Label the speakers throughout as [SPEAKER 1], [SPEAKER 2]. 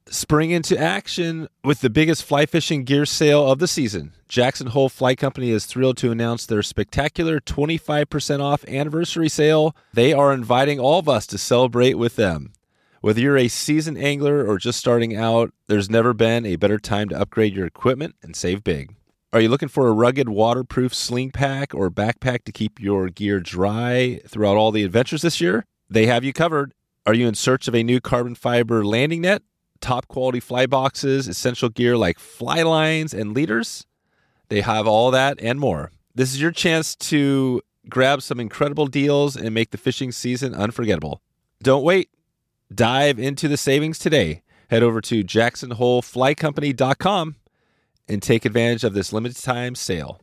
[SPEAKER 1] Spring into action with the biggest fly fishing gear sale of the season. Jackson Hole Fly Company is thrilled to announce their spectacular 25% off anniversary sale. They are inviting all of us to celebrate with them. Whether you're a seasoned angler or just starting out, there's never been a better time to upgrade your equipment and save big. Are you looking for a rugged, waterproof sling pack or backpack to keep your gear dry throughout all the adventures this year? They have you covered. Are you in search of a new carbon fiber landing net, top quality fly boxes, essential gear like fly lines and leaders? They have all that and more. This is your chance to grab some incredible deals and make the fishing season unforgettable. Don't wait. Dive into the savings today. Head over to jacksonholeflycompany.com and take advantage of this limited time sale.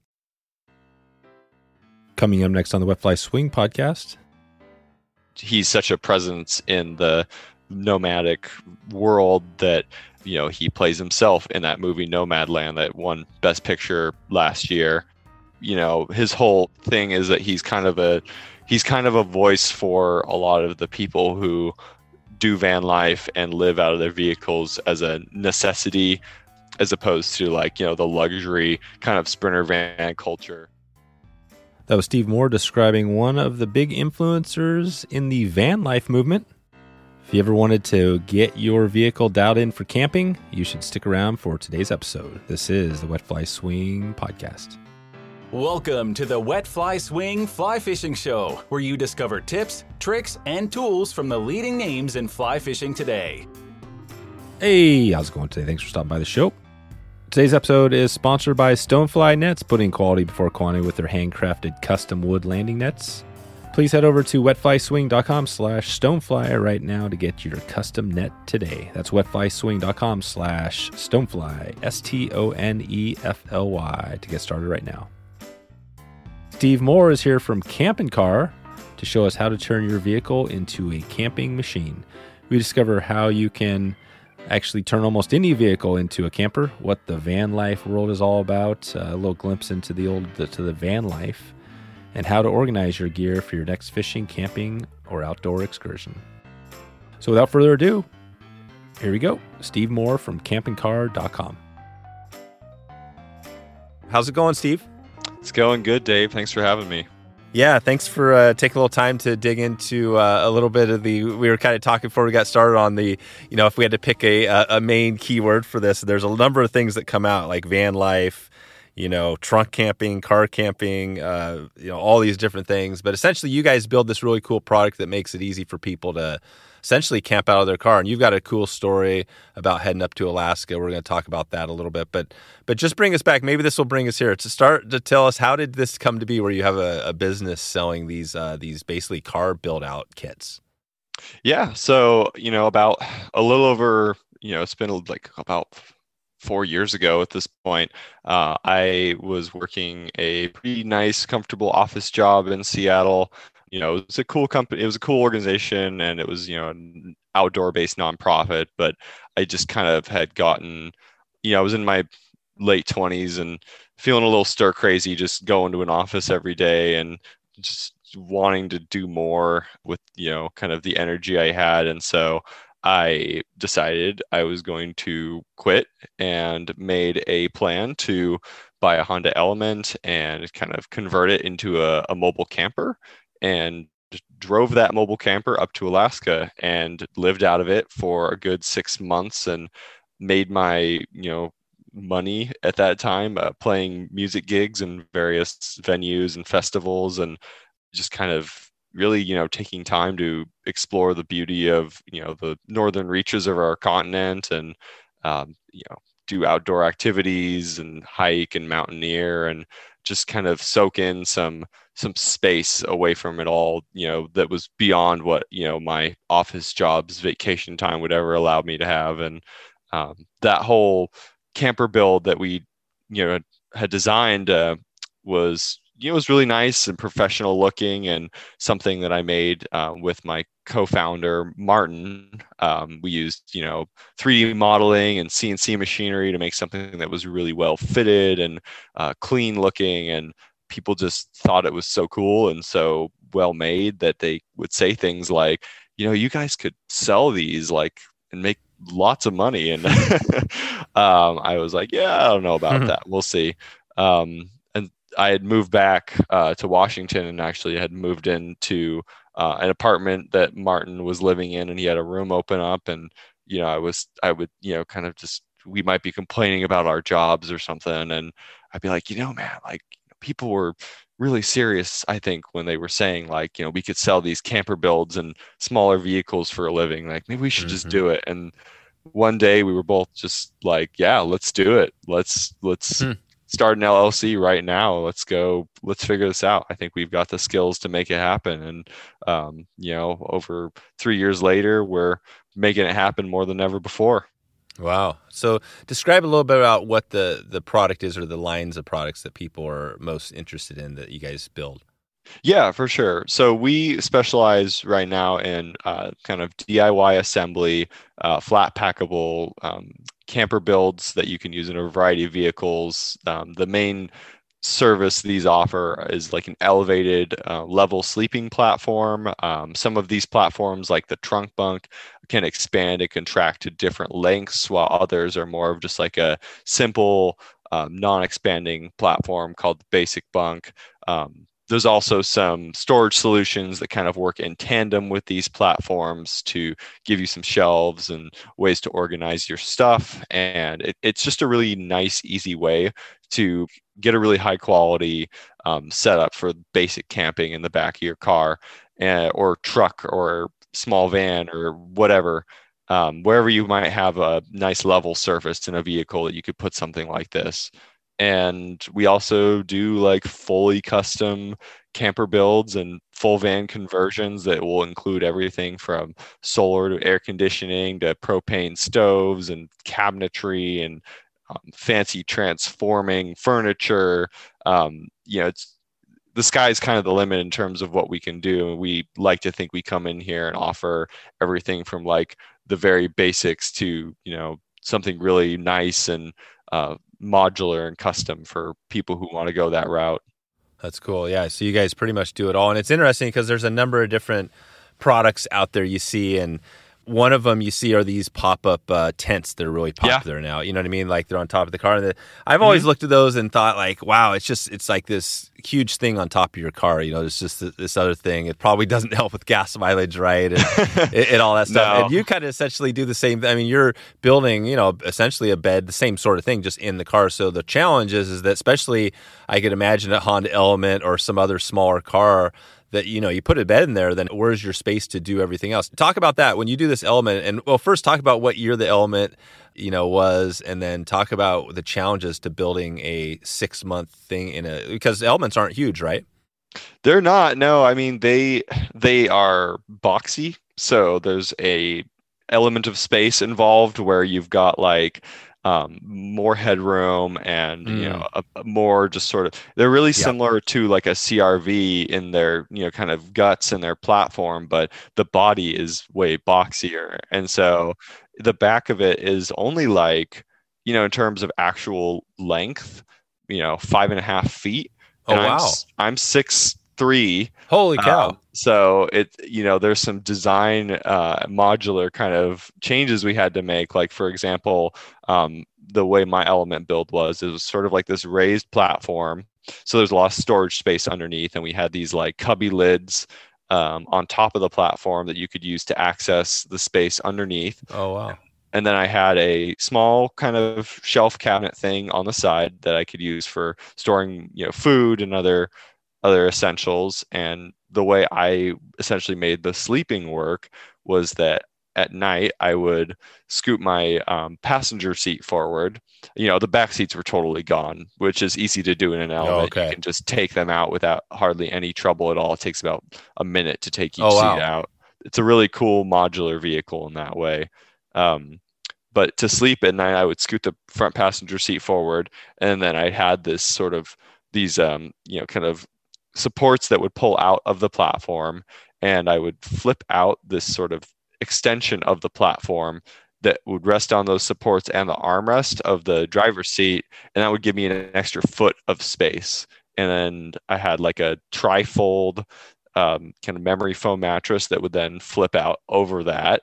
[SPEAKER 1] Coming up next on the Wet Fly Swing podcast.
[SPEAKER 2] He's such a presence in the nomadic world that, you know, he plays himself in that movie Nomadland that won Best Picture last year. You know, his whole thing is that he's kind of a voice for a lot of the people who do van life and live out of their vehicles as a necessity, as opposed to, like, you know, the luxury kind of sprinter van culture.
[SPEAKER 1] That was Steve Moore describing one of the big influencers in the van life movement. If you ever wanted to get your vehicle dialed in for camping, you should stick around for today's episode. This is the Wet Fly Swing podcast.
[SPEAKER 3] Welcome to the Wet Fly Swing Fly Fishing Show, where you discover tips, tricks, and tools from the leading names in fly fishing today.
[SPEAKER 1] Hey, how's it going today? Thanks for stopping by the show. Today's episode is sponsored by Stonefly Nets, putting quality before quantity with their handcrafted custom wood landing nets. Please head over to wetflyswing.com/stonefly right now to get your custom net today. That's wetflyswing.com/stonefly, STONEFLY, to get started right now. Steve Moore is here from Campin' Car to show us how to turn your vehicle into a camping machine. We discover how you can actually turn almost any vehicle into a camper, what the van life world is all about, a little glimpse into the van life, and how to organize your gear for your next fishing, camping, or outdoor excursion. So without further ado, here we go. Steve Moore from campingcar.com. How's it going, Steve?
[SPEAKER 2] It's going good, Dave. Thanks for having me.
[SPEAKER 1] Yeah, thanks for taking a little time to dig into a little bit of we were kind of talking before we got started on the, you know, if we had to pick a main keyword for this, there's a number of things that come out, like van life, you know, trunk camping, car camping, you know, all these different things. But essentially, you guys build this really cool product that makes it easy for people to essentially camp out of their car. And you've got a cool story about heading up to Alaska. We're going to talk about that a little bit. But just bring us back. Maybe this will bring us here to start to tell us, how did this come to be where you have a business selling these basically car build-out kits?
[SPEAKER 2] Yeah. So, you know, about a little over, you know, it's been like about 4 years ago at this point, I was working a pretty nice, comfortable office job in Seattle. You know, it was a cool company. It was a cool organization, and it was, you know, an outdoor-based nonprofit. But I just kind of had gotten, you know, I was in my late 20s and feeling a little stir crazy, just going to an office every day and just wanting to do more with, you know, kind of the energy I had. And so I decided I was going to quit and made a plan to buy a Honda Element and kind of convert it into a mobile camper, and drove that mobile camper up to Alaska and lived out of it for a good 6 months and made my, you know, money at that time playing music gigs in various venues and festivals, and just kind of really, you know, taking time to explore the beauty of, you know, the northern reaches of our continent, and you know, do outdoor activities and hike and mountaineer, and just kind of soak in some space away from it all, you know, that was beyond what, you know, my office jobs, vacation time would ever allow me to have. And that whole camper build that we, you know, had designed was, you know, was really nice and professional looking, and something that I made with my co-founder, Martin. We used, you know, 3D modeling and CNC machinery to make something that was really well fitted and clean looking, and people just thought it was so cool and so well made that they would say things like, you know, you guys could sell these, like, and make lots of money. And I was like, yeah, I don't know about that. We'll see. And I had moved back to Washington, and actually had moved into an apartment that Martin was living in, and he had a room open up. And, I would, kind of just, we might be complaining about our jobs or something. And I'd be like, man, like, people were really serious, I think, when they were saying, like, we could sell these camper builds and smaller vehicles for a living. Like, maybe we should just do it. And one day we were both just like, yeah, let's do it. Let's start an LLC right now. Let's figure this out. I think we've got the skills to make it happen. And, over 3 years later, we're making it happen more than ever before.
[SPEAKER 1] Wow. So describe a little bit about what the product is, or the lines of products that people are most interested in that you guys build.
[SPEAKER 2] Yeah, for sure. So we specialize right now in kind of DIY assembly, flat packable camper builds that you can use in a variety of vehicles. The main service these offer is like an elevated level sleeping platform. Some of these platforms, like the trunk bunk, can expand and contract to different lengths, while others are more of just like a simple non-expanding platform called the basic bunk. There's also some storage solutions that kind of work in tandem with these platforms to give you some shelves and ways to organize your stuff. And it's just a really nice, easy way to get a really high quality setup for basic camping in the back of your car, or truck, or small van, or whatever. Wherever you might have a nice level surface in a vehicle that you could put something like this. And we also do like fully custom camper builds and full van conversions that will include everything from solar to air conditioning to propane stoves and cabinetry and fancy transforming furniture. It's the sky's kind of the limit in terms of what we can do. And we like to think we come in here and offer everything from like the very basics to, something really nice and modular and custom for people who want to go that route.
[SPEAKER 1] That's cool. Yeah. So you guys pretty much do it all. And it's interesting because there's a number of different products out there you see, and one of them you see are these pop-up tents. They're really popular now. You know what I mean? Like they're on top of the car. And I've always looked at those and thought like, wow, it's like this huge thing on top of your car. It's just this other thing. It probably doesn't help with gas mileage, right? And all that stuff.
[SPEAKER 2] No.
[SPEAKER 1] And you kind of essentially do the same. I mean, you're building, essentially a bed, the same sort of thing, just in the car. So the challenge is that, especially I could imagine a Honda Element or some other smaller car, that, you put a bed in there, then where's your space to do everything else? Talk about that when you do this Element. And well, first talk about what year the Element, was, and then talk about the challenges to building a 6-month thing because Elements aren't huge, right?
[SPEAKER 2] They're not. No, I mean, they are boxy. So there's a element of space involved where you've got like more headroom and a more just sort of, they're really similar to like a CRV in their kind of guts and their platform, but the body is way boxier. And so the back of it is only like in terms of actual length 5.5 feet. And
[SPEAKER 1] wow.
[SPEAKER 2] I'm 6'3".
[SPEAKER 1] Holy cow.
[SPEAKER 2] So there's some design modular kind of changes we had to make. Like, for example, the way my Element build was, it was sort of like this raised platform. So there's a lot of storage space underneath. And we had these like cubby lids on top of the platform that you could use to access the space underneath.
[SPEAKER 1] Oh, wow.
[SPEAKER 2] And then I had a small kind of shelf cabinet thing on the side that I could use for storing, food and other essentials. And the way I essentially made the sleeping work was that at night I would scoot my passenger seat forward. The back seats were totally gone, which is easy to do in an Element.
[SPEAKER 1] Okay.
[SPEAKER 2] You can just take them out without hardly any trouble at all. It takes about a minute to take each seat out. It's a really cool modular vehicle in that way. But to sleep at night, I would scoot the front passenger seat forward, and then I had this sort of these kind of supports that would pull out of the platform, and I would flip out this sort of extension of the platform that would rest on those supports and the armrest of the driver's seat, and that would give me an extra foot of space. And then I had like a trifold kind of memory foam mattress that would then flip out over that.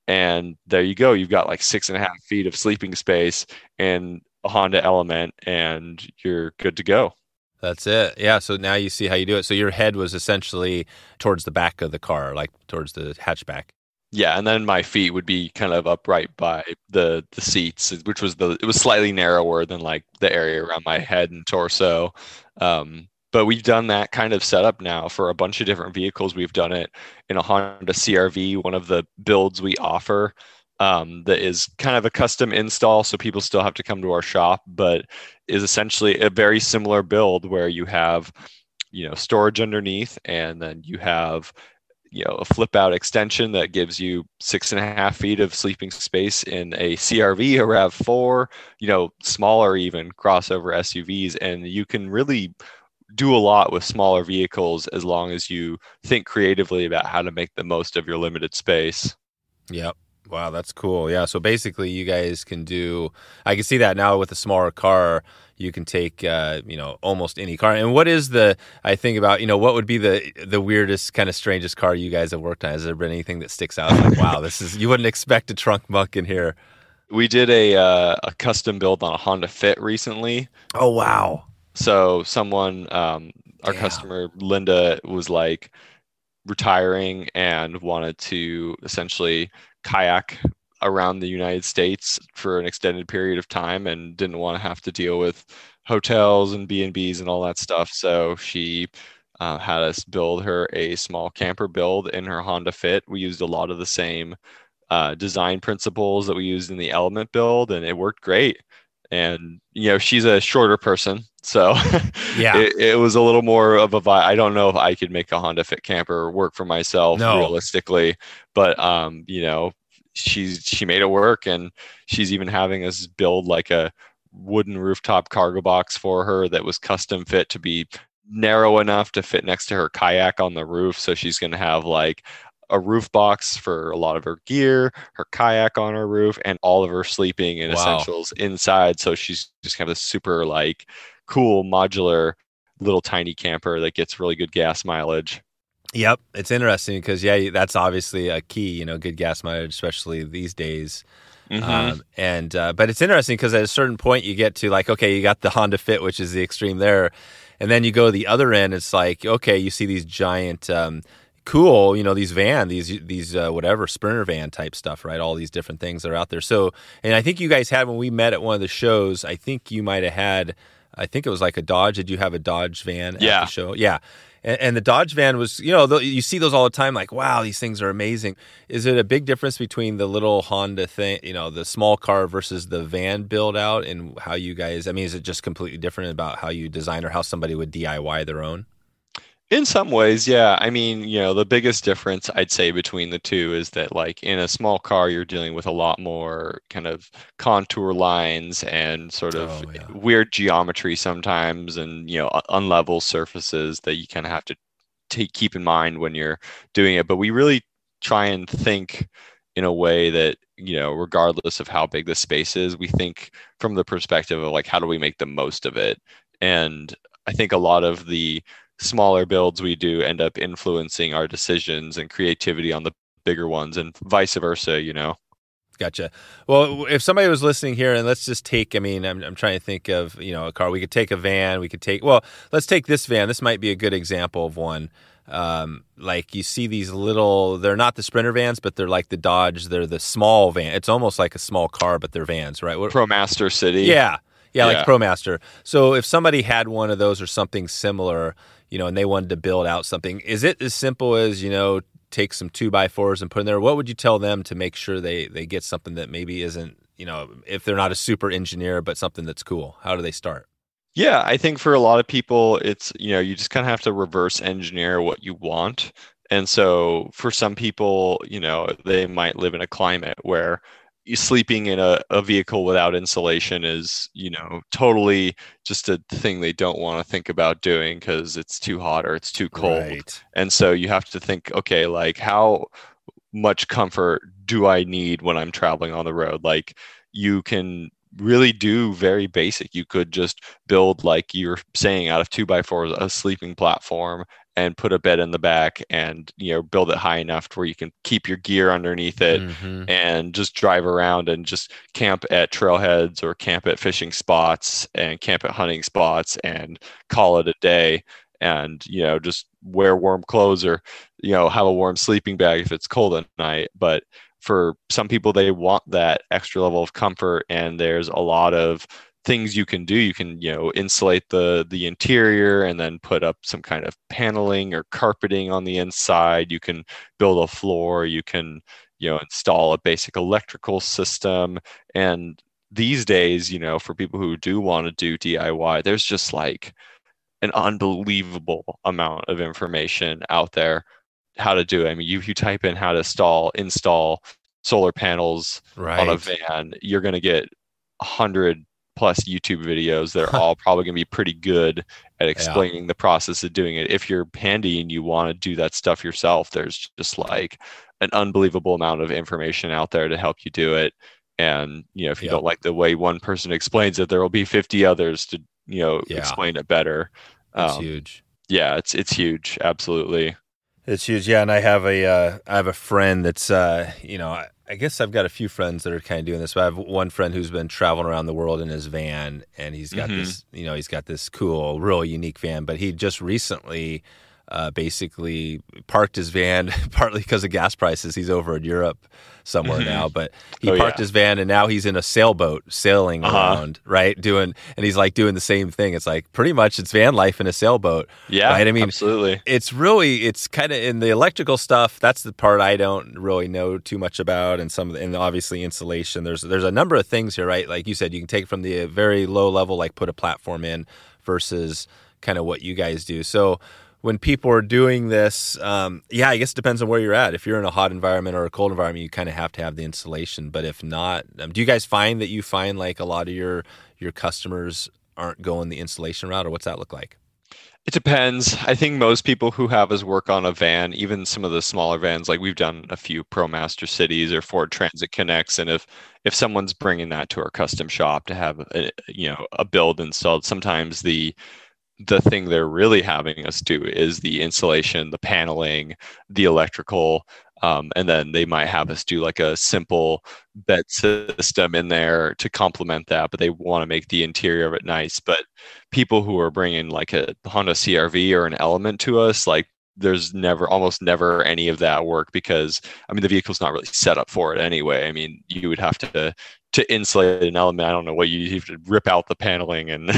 [SPEAKER 2] And there you go. You've got like 6.5 feet of sleeping space and a Honda Element, and you're good to go.
[SPEAKER 1] That's it. Yeah. So now you see how you do it. So your head was essentially towards the back of the car, like towards the hatchback.
[SPEAKER 2] Yeah, and then my feet would be kind of upright by the seats, which was it was slightly narrower than like the area around my head and torso. But we've done that kind of setup now for a bunch of different vehicles. We've done it in a Honda CR-V, one of the builds we offer, that is kind of a custom install, so people still have to come to our shop, but is essentially a very similar build where you have, storage underneath, and then you have a flip out extension that gives you 6.5 feet of sleeping space in a CR-V, a RAV4, smaller even crossover SUVs. And you can really do a lot with smaller vehicles as long as you think creatively about how to make the most of your limited space.
[SPEAKER 1] Yep. Wow, that's cool. Yeah. So basically you guys can I can see that now with a smaller car, you can take, almost any car. And what is I think about, what would be the weirdest, kind of strangest car you guys have worked on? Has there been anything that sticks out? Like, wow, you wouldn't expect a trunk muck in here.
[SPEAKER 2] We did a custom build on a Honda Fit recently.
[SPEAKER 1] Oh, wow.
[SPEAKER 2] So someone, our customer, Linda, was like retiring and wanted to essentially kayak around the United States for an extended period of time and didn't want to have to deal with hotels and B&Bs and all that stuff. So she had us build her a small camper build in her Honda Fit. We used a lot of the same design principles that we used in the Element build, and it worked great. And, she's a shorter person, so
[SPEAKER 1] yeah,
[SPEAKER 2] it was a little more of a vibe. I don't know if I could make a Honda Fit camper work for myself realistically, but, she made it work, and she's even having us build like a wooden rooftop cargo box for her that was custom fit to be narrow enough to fit next to her kayak on the roof. So she's going to have like a roof box for a lot of her gear, her kayak on her roof, and all of her sleeping and essentials inside. So she's just kind of a super like cool modular little tiny camper that gets really good gas mileage.
[SPEAKER 1] Yep. It's interesting because, that's obviously a key, good gas mileage, especially these days.
[SPEAKER 2] Mm-hmm.
[SPEAKER 1] But it's interesting because at a certain point you get to like, okay, you got the Honda Fit, which is the extreme there. And then you go to the other end. It's like, okay, you see these giant, cool, these these whatever Sprinter van type stuff, right? All these different things that are out there. So, and I think you guys had, when we met at one of the shows, I think you might have had, I think it was like a Dodge. Did you have a Dodge van at the show? Yeah. And the Dodge van was, you see those all the time, like, wow, these things are amazing. Is it a big difference between the little Honda thing, the small car versus the van build out, and how you guys, is it just completely different about how you design or how somebody would DIY their own?
[SPEAKER 2] In some ways, yeah. The biggest difference I'd say between the two is that like in a small car, you're dealing with a lot more kind of contour lines and sort of weird geometry sometimes, and, unlevel surfaces that you kind of have to keep in mind when you're doing it. But we really try and think in a way that, regardless of how big the space is, we think from the perspective of like, how do we make the most of it? And I think a lot of the smaller builds we do end up influencing our decisions and creativity on the bigger ones, and vice versa,
[SPEAKER 1] Gotcha. Well, if somebody was listening here, and let's just take, I'm trying to think of, a car. We could take a van. Let's take this van. This might be a good example of one. Like you see these they're not the Sprinter vans, but they're like the Dodge. They're the small van. It's almost like a small car, but they're vans, right?
[SPEAKER 2] ProMaster City.
[SPEAKER 1] Yeah, like ProMaster. So if somebody had one of those or something similar, and they wanted to build out something, is it as simple as, take some 2x4s and put in there? What would you tell them to make sure they get something that maybe isn't, if they're not a super engineer, but something that's cool? How do they start?
[SPEAKER 2] Yeah, I think for a lot of people, it's, you just kind of have to reverse engineer what you want. And so for some people, they might live in a climate where sleeping in a vehicle without insulation is, totally just a thing they don't want to think about doing because it's too hot or it's too cold.
[SPEAKER 1] Right.
[SPEAKER 2] And so you have to think, okay, like how much comfort do I need when I'm traveling on the road? Like you can really do very basic. You could just build, like you're saying, out of 2x4s, a sleeping platform, and put a bed in the back and, build it high enough to where you can keep your gear underneath it and just drive around and just camp at trailheads or camp at fishing spots and camp at hunting spots and call it a day. And, just wear warm clothes or, have a warm sleeping bag if it's cold at night. But for some people, they want that extra level of comfort, and there's a lot of things you can do. You can, insulate the interior and then put up some kind of paneling or carpeting on the inside. You can build a floor. You can, install a basic electrical system. And these days, for people who do want to do DIY, there's just like an unbelievable amount of information out there how to do it. I mean, you type in how to install solar panels on a van, you're going to get 100 plus YouTube videos that are all probably going to be pretty good at explaining the process of doing it. If you're handy and you want to do that stuff yourself, there's just like an unbelievable amount of information out there to help you do it. And, if you don't like the way one person explains it, there will be 50 others to, explain it better.
[SPEAKER 1] It's huge.
[SPEAKER 2] Yeah, it's huge. Absolutely.
[SPEAKER 1] It's huge. Yeah. And I have a friend that's, I guess I've got a few friends that are kind of doing this, but I have one friend who's been traveling around the world in his van, and he's got this cool, real unique van, but he just recently basically parked his van partly because of gas prices. He's over in Europe somewhere now, but he parked his van and now he's in a sailboat sailing around, right? And he's like doing the same thing. It's like pretty much it's van life in a sailboat.
[SPEAKER 2] Yeah,
[SPEAKER 1] right? I mean,
[SPEAKER 2] absolutely.
[SPEAKER 1] It's kind of in the electrical stuff. That's the part I don't really know too much about. And obviously insulation. There's a number of things here, right? Like you said, you can take it from the very low level, like put a platform in versus kind of what you guys do. So when people are doing this, I guess it depends on where you're at. If you're in a hot environment or a cold environment, you kind of have to have the insulation. But if not, do you guys find like a lot of your customers aren't going the insulation route, or what's that look like?
[SPEAKER 2] It depends. I think most people who have us work on a van, even some of the smaller vans, like we've done a few ProMaster Cities or Ford Transit Connects, and if someone's bringing that to our custom shop to have a build installed, sometimes the thing they're really having us do is the insulation, the paneling, the electrical, and then they might have us do like a simple bed system in there to complement that, but they want to make the interior of it nice. But people who are bringing like a Honda CR-V or an Element to us, like there's almost never any of that work, because I mean the vehicle's not really set up for it anyway. I mean, you would have to insulate an Element. I don't know what you have to rip out the paneling and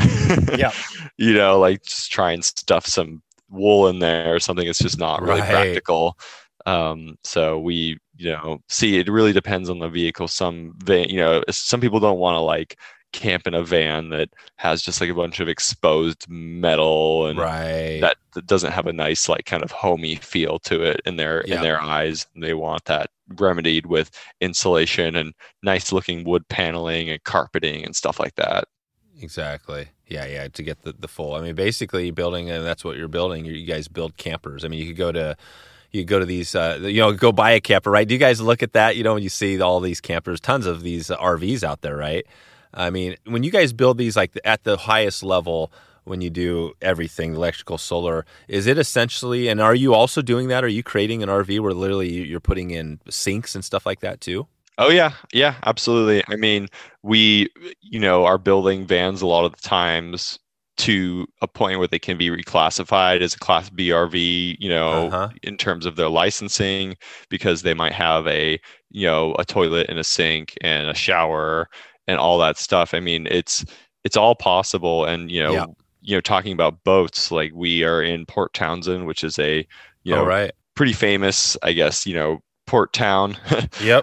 [SPEAKER 2] like just try and stuff some wool in there or something. It's just not really practical. So we see, it really depends on the vehicle. Some people don't want to like camp in a van that has just like a bunch of exposed metal and that doesn't have a nice like kind of homey feel to it in their eyes. And they want that remedied with insulation and nice looking wood paneling and carpeting and stuff like that.
[SPEAKER 1] Exactly. Yeah. To get the full, I mean, basically building, and that's what you're building. You guys build campers. I mean, you could go to these, go buy a camper, right? Do you guys look at that? When you see all these campers, tons of these RVs out there, right? I mean, when you guys build these like at the highest level, when you do everything, electrical, solar, is it essentially, and are you also doing that? Are you creating an RV where literally you're putting in sinks and stuff like that too?
[SPEAKER 2] Oh yeah, absolutely. I mean, we, are building vans a lot of the times to a point where they can be reclassified as a Class B RV, in terms of their licensing, because they might have a toilet and a sink and a shower and all that stuff. I mean, it's all possible. And, talking about boats, like we are in Port Townsend, which is a, pretty famous, I guess, port town.
[SPEAKER 1] Yep.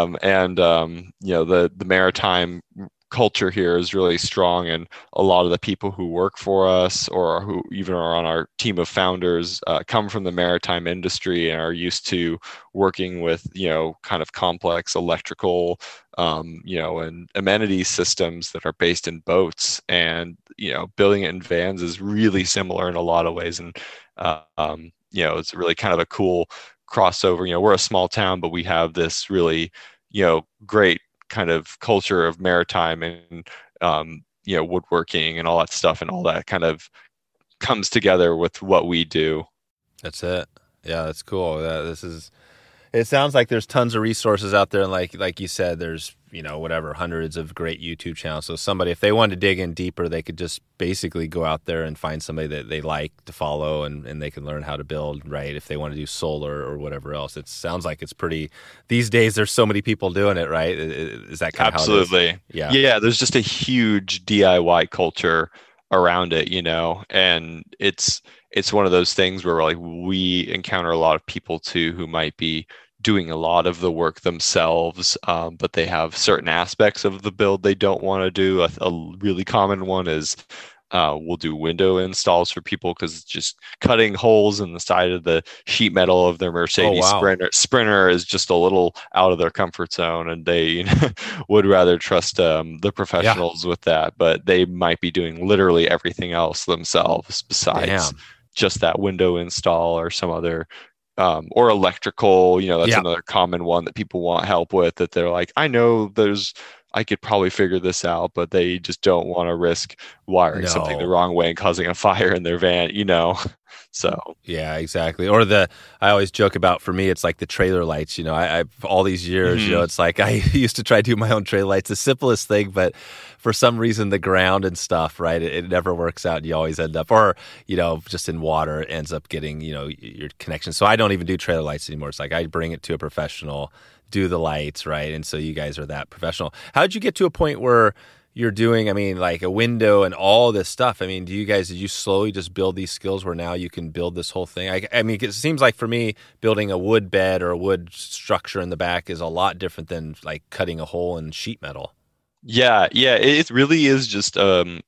[SPEAKER 2] The maritime culture here is really strong, and a lot of the people who work for us or who even are on our team of founders come from the maritime industry and are used to working with kind of complex electrical and amenity systems that are based in boats. And building it in vans is really similar in a lot of ways. And it's really kind of a cool crossover. We're a small town, but we have this really great kind of culture of maritime and woodworking and all that stuff, and all that kind of comes together with what we do.
[SPEAKER 1] That's it. Yeah, that's cool. It sounds like there's tons of resources out there, and like you said, there's whatever hundreds of great YouTube channels. So somebody, if they wanted to dig in deeper, they could just basically go out there and find somebody that they like to follow, and they can learn how to build. Right, if they want to do solar or whatever else, it sounds like it's pretty. These days, there's so many people doing it. Right, is that kind of
[SPEAKER 2] Absolutely?
[SPEAKER 1] How it is? Yeah.
[SPEAKER 2] Yeah. There's just a huge DIY culture around it, and it's one of those things where like we encounter a lot of people too who might be doing a lot of the work themselves, but they have certain aspects of the build they don't want to do. A really common one is we'll do window installs for people because just cutting holes in the side of the sheet metal of their Mercedes
[SPEAKER 1] wow.
[SPEAKER 2] Sprinter is just a little out of their comfort zone, and they would rather trust the professionals with that. But they might be doing literally everything else themselves besides just that window install or some other or electrical. That's another common one that people want help with, that they're like, I know I could probably figure this out, but they just don't want to risk wiring something the wrong way and causing a fire in their van, So
[SPEAKER 1] yeah, exactly. Or I always joke about, for me, it's like the trailer lights. I all these years, it's like I used to try to do my own trailer lights, the simplest thing, but for some reason the ground and stuff, right? It never works out. And you always end up, or just in water, it ends up getting your connection. So I don't even do trailer lights anymore. It's like I bring it to a professional, do the lights, right? And so you guys are that professional. How did you get to a point where you're doing, like a window and all this stuff? Did you slowly just build these skills where now you can build this whole thing? It seems like for me, building a wood bed or a wood structure in the back is a lot different than like cutting a hole in sheet metal.
[SPEAKER 2] Yeah, it really is just,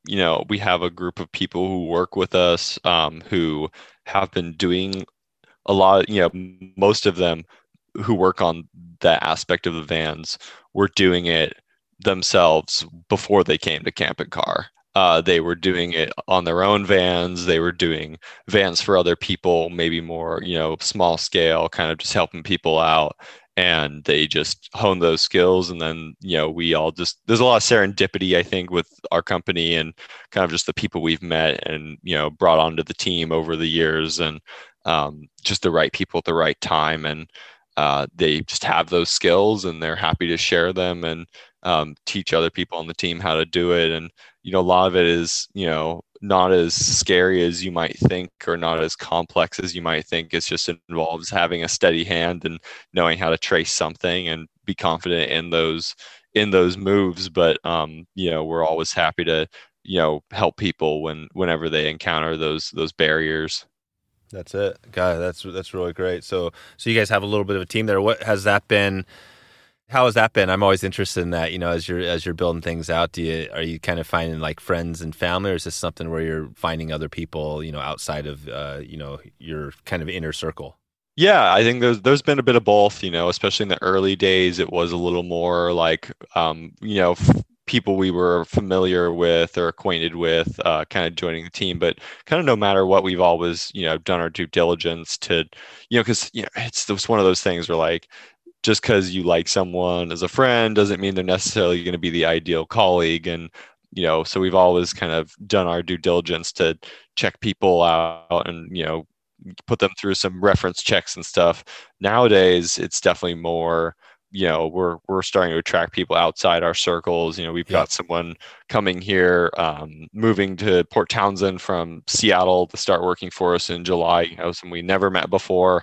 [SPEAKER 2] we have a group of people who work with us, who have been doing a lot, most of them who work on that aspect of the vans were doing it themselves before they came to Camp and Car. They were doing it on their own vans. They were doing vans for other people, maybe more, small scale, kind of just helping people out. And they just hone those skills. And then, we all there's a lot of serendipity, I think, with our company and kind of just the people we've met and, brought onto the team over the years, and just the right people at the right time. And they just have those skills and they're happy to share them and teach other people on the team how to do it. And, a lot of it is, not as scary as you might think or not as complex as you might think. It just involves having a steady hand and knowing how to trace something and be confident in those moves. But, we're always happy to, help people whenever they encounter those barriers.
[SPEAKER 1] That's it. God, that's really great. So you guys have a little bit of a team there. What has that been? How has that been? I'm always interested in that. As you're building things out, are you kind of finding like friends and family, or is this something where you're finding other people, outside of your kind of inner circle?
[SPEAKER 2] Yeah, I think there's been a bit of both. Especially in the early days, it was a little more like people we were familiar with or acquainted with, kind of joining the team. But kind of no matter what, we've always done our due diligence to because it's one of those things where like, just because you like someone as a friend doesn't mean they're necessarily going to be the ideal colleague. And, so we've always kind of done our due diligence to check people out and, put them through some reference checks and stuff. Nowadays, it's definitely more, we're starting to attract people outside our circles. We've got someone coming here, moving to Port Townsend from Seattle to start working for us in July, someone we never met before.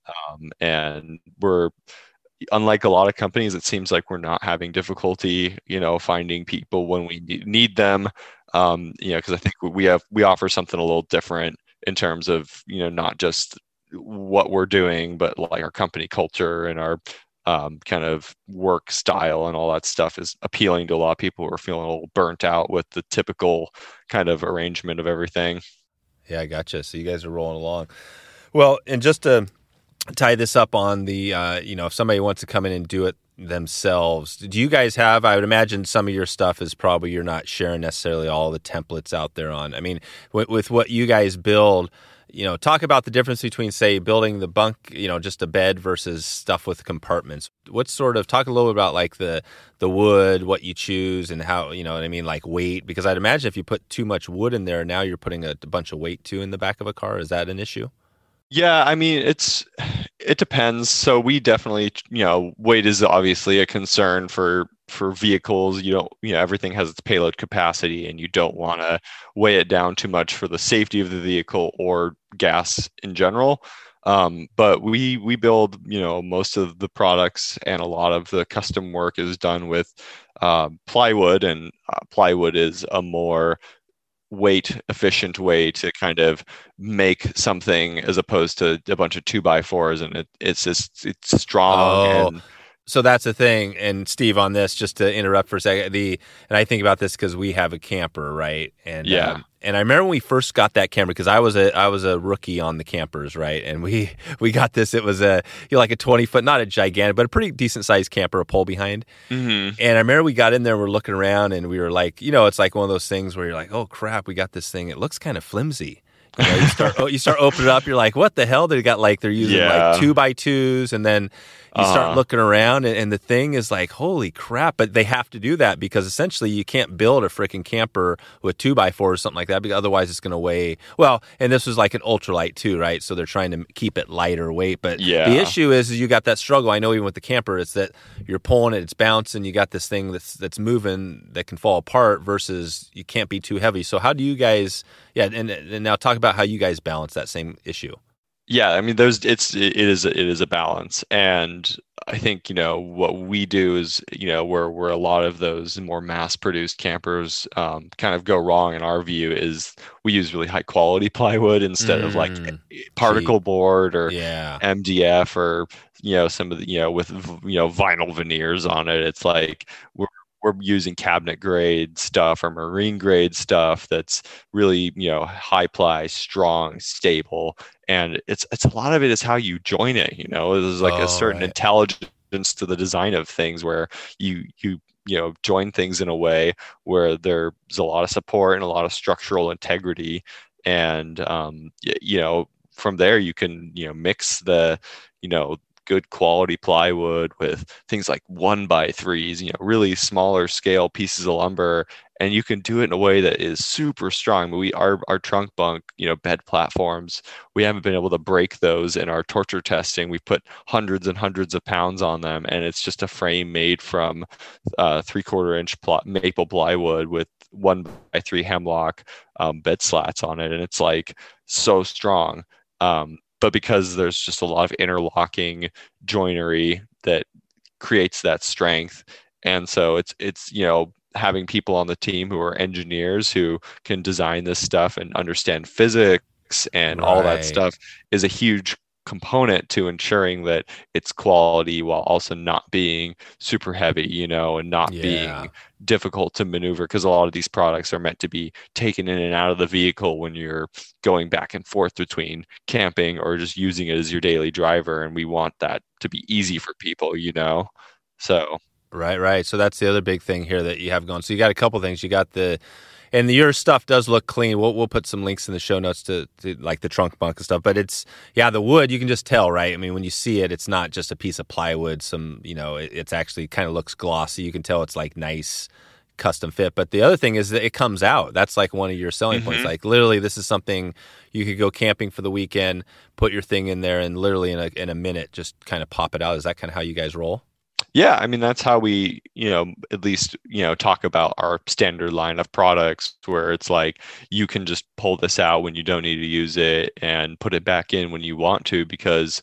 [SPEAKER 2] And we're, unlike a lot of companies, it seems like we're not having difficulty, finding people when we need them. Because I think we offer something a little different in terms of, not just what we're doing, but like our company culture and our kind of work style and all that stuff is appealing to a lot of people who are feeling a little burnt out with the typical kind of arrangement of everything.
[SPEAKER 1] Yeah, I gotcha. So you guys are rolling along. Well, and just to tie this up on the, if somebody wants to come in and do it themselves, do you guys have, I would imagine some of your stuff is probably you're not sharing necessarily all the templates out there on. With what you guys build, talk about the difference between, say, building the bunk, just a bed versus stuff with compartments. Talk a little bit about like the wood, what you choose and how, like weight, because I'd imagine if you put too much wood in there, now you're putting a bunch of weight too in the back of a car. Is that an issue?
[SPEAKER 2] Yeah, I mean, it depends. So we definitely, weight is obviously a concern for vehicles. You don't, everything has its payload capacity, and you don't want to weigh it down too much for the safety of the vehicle or gas in general. But we build, most of the products, and a lot of the custom work is done with plywood, and plywood is a more weight efficient way to kind of make something as opposed to a bunch of 2x4s, and it's strong.
[SPEAKER 1] Oh,
[SPEAKER 2] And
[SPEAKER 1] so that's the thing. And Steve, on this, just to interrupt for a second, and I think about this because we have a camper, right? And
[SPEAKER 2] yeah.
[SPEAKER 1] And I remember when we first got that camper, because I was a rookie on the campers, right? And we got this. It was like a 20-foot, not a gigantic, but a pretty decent sized camper, a pole behind.
[SPEAKER 2] Mm-hmm.
[SPEAKER 1] And I remember we got in there, we're looking around, and we were like, it's like one of those things where you're like, oh crap, we got this thing. It looks kind of flimsy. You start opening it up. You're like, what the hell? They're using like 2x2s, and then you start looking around, and the thing is like, holy crap! But they have to do that because essentially you can't build a freaking camper with 2x4 or something like that, because otherwise it's going to weigh. Well, and this was like an ultralight too, right? So they're trying to keep it lighter weight. But the issue is you got that struggle. I know even with the camper, it's that you're pulling it, it's bouncing. You got this thing that's moving that can fall apart versus you can't be too heavy. So how do you guys? Yeah, and now talk about how you guys balance that same issue.
[SPEAKER 2] Yeah, I mean, it is a balance, and I think what we do is where a lot of those more mass-produced campers kind of go wrong in our view is we use really high quality plywood instead of like particle board or MDF or some of the with vinyl veneers on it. It's like we're using cabinet grade stuff or marine grade stuff that's really, high ply, strong, stable. And it's a lot of it is how you join it, there's like a certain intelligence to the design of things where you join things in a way where there's a lot of support and a lot of structural integrity. And, from there you can, mix the, good quality plywood with things like 1x3s, really smaller scale pieces of lumber, and you can do it in a way that is super strong. Our trunk bunk, bed platforms, we haven't been able to break those in our torture testing. We put hundreds and hundreds of pounds on them, and it's just a frame made from 3/4 inch maple plywood with 1x3 hemlock bed slats on it, and it's like so strong. But because there's just a lot of interlocking joinery that creates that strength. And so it's having people on the team who are engineers who can design this stuff and understand physics and all that stuff is a huge component to ensuring that it's quality while also not being super heavy, and not being difficult to maneuver, because a lot of these products are meant to be taken in and out of the vehicle when you're going back and forth between camping or just using it as your daily driver, and we want that to be easy for people, so
[SPEAKER 1] right. So that's the other big thing here that you have going. So you got a couple things. You got and your stuff does look clean. We'll put some links in the show notes to like the trunk bunk and stuff. But it's the wood, you can just tell, right? I mean, when you see it, it's not just a piece of plywood. It's actually kind of looks glossy. You can tell it's like nice custom fit. But the other thing is that it comes out. That's like one of your selling points. Like literally, this is something you could go camping for the weekend, put your thing in there, and literally in a minute just kind of pop it out. Is that kind of how you guys roll?
[SPEAKER 2] Yeah, I mean, that's how we, at least, talk about our standard line of products, where it's like you can just pull this out when you don't need to use it and put it back in when you want to, because,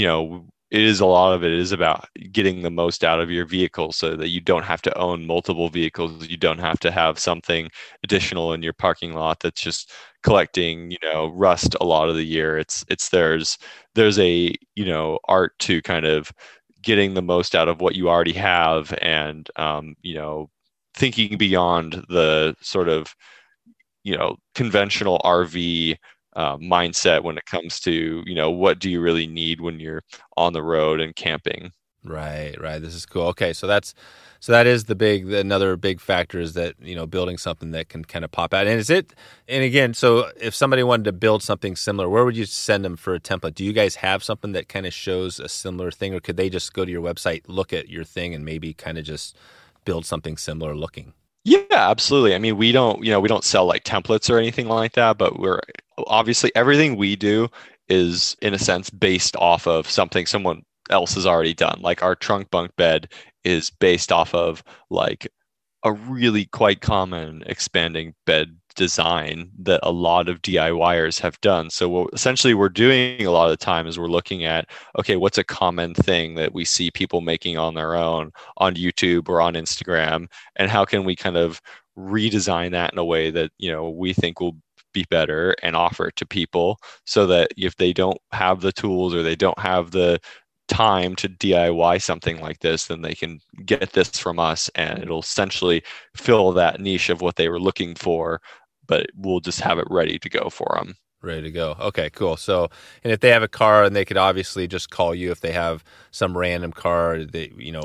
[SPEAKER 2] a lot of it is about getting the most out of your vehicle so that you don't have to own multiple vehicles. You don't have to have something additional in your parking lot that's just collecting, rust a lot of the year. There's a, art to kind of getting the most out of what you already have, and thinking beyond the sort of conventional RV mindset when it comes to what do you really need when you're on the road and camping.
[SPEAKER 1] Right. This is cool. Okay, so that is another big factor is that building something that can kind of pop out. And again, so if somebody wanted to build something similar, where would you send them for a template? Do you guys have something that kind of shows a similar thing, or could they just go to your website, look at your thing, and maybe kind of just build something similar looking?
[SPEAKER 2] Yeah, absolutely. I mean, we don't sell like templates or anything like that, but we're obviously everything we do is in a sense based off of something someone else has already done. Like our trunk bunk bed is based off of like a really quite common expanding bed design that a lot of DIYers have done. So what essentially we're doing a lot of the time is we're looking at, okay, what's a common thing that we see people making on their own on YouTube or on Instagram, and how can we kind of redesign that in a way that, you know, we think will be better and offer it to people, so that if they don't have the tools or they don't have the time to DIY something like this, then they can get this from us and it'll essentially fill that niche of what they were looking for, but we'll just have it ready to go for them.
[SPEAKER 1] Ready to go. Okay, cool. So, and if they have a car, and they could obviously just call you if they have some random car that, you know,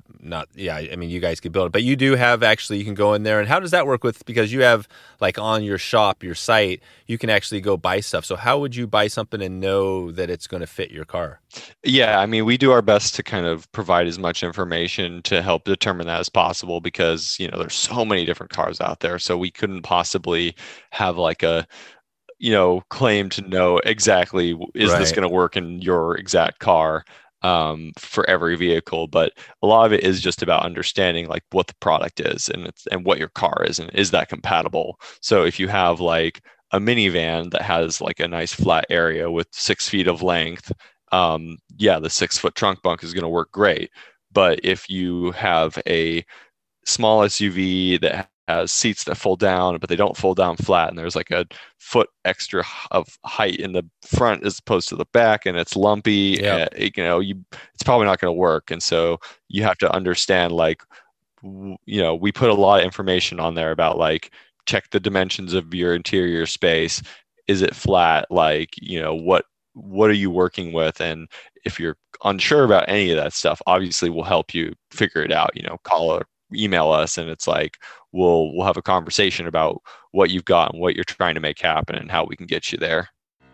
[SPEAKER 1] I mean, you guys could build it, but you do have actually, you can go in there. And how does that work with, because you have like on your shop, your site, you can actually go buy stuff. So how would you buy something and know that it's going to fit your car?
[SPEAKER 2] Yeah, I mean, we do our best to kind of provide as much information to help determine that as possible, because, you know, there's so many different cars out there. So we couldn't possibly have like a, you know, claim to know exactly, is this going to work in your exact car for every vehicle. But a lot of it is just about understanding like what the product is and what your car is, and is that compatible. So if you have like a minivan that has like a nice flat area with 6 feet of length, the 6-foot trunk bunk is going to work great. But if you have a small SUV that has seats that fold down, but they don't fold down flat, and there's like a foot extra of height in the front as opposed to the back, and it's lumpy, it's probably not going to work. And so you have to understand, like, you know, we put a lot of information on there about like, check the dimensions of your interior space. Is it flat? Like, you know, what are you working with? And if you're unsure about any of that stuff, obviously we'll help you figure it out. You know, call or email us, and it's like we'll have a conversation about what you've got and what you're trying to make happen and how we can get you there.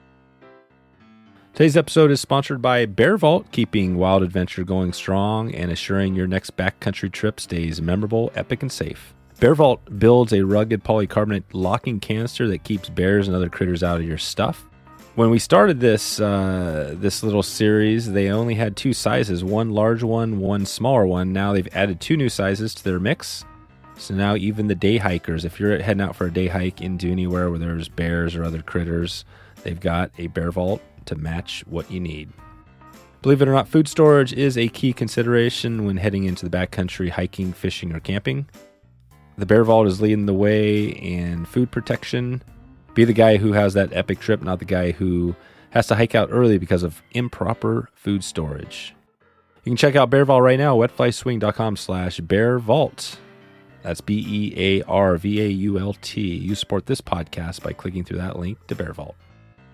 [SPEAKER 1] Today's episode is sponsored by Bear Vault, keeping wild adventure going strong and assuring your next backcountry trip stays memorable, epic, and safe. Bear Vault builds a rugged polycarbonate locking canister that keeps bears and other critters out of your stuff. When we started this little series, they only had 2 sizes, one large one, one smaller one. Now they've added 2 new sizes to their mix. So now even the day hikers, if you're heading out for a day hike into anywhere where there's bears or other critters, they've got a Bear Vault to match what you need. Believe it or not, food storage is a key consideration when heading into the backcountry hiking, fishing, or camping. The Bear Vault is leading the way in food protection. Be the guy who has that epic trip, not the guy who has to hike out early because of improper food storage. You can check out Bear Vault right now, wetflyswing.com/Bear Vault. That's BEARVAULT. You support this podcast by clicking through that link to Bear Vault.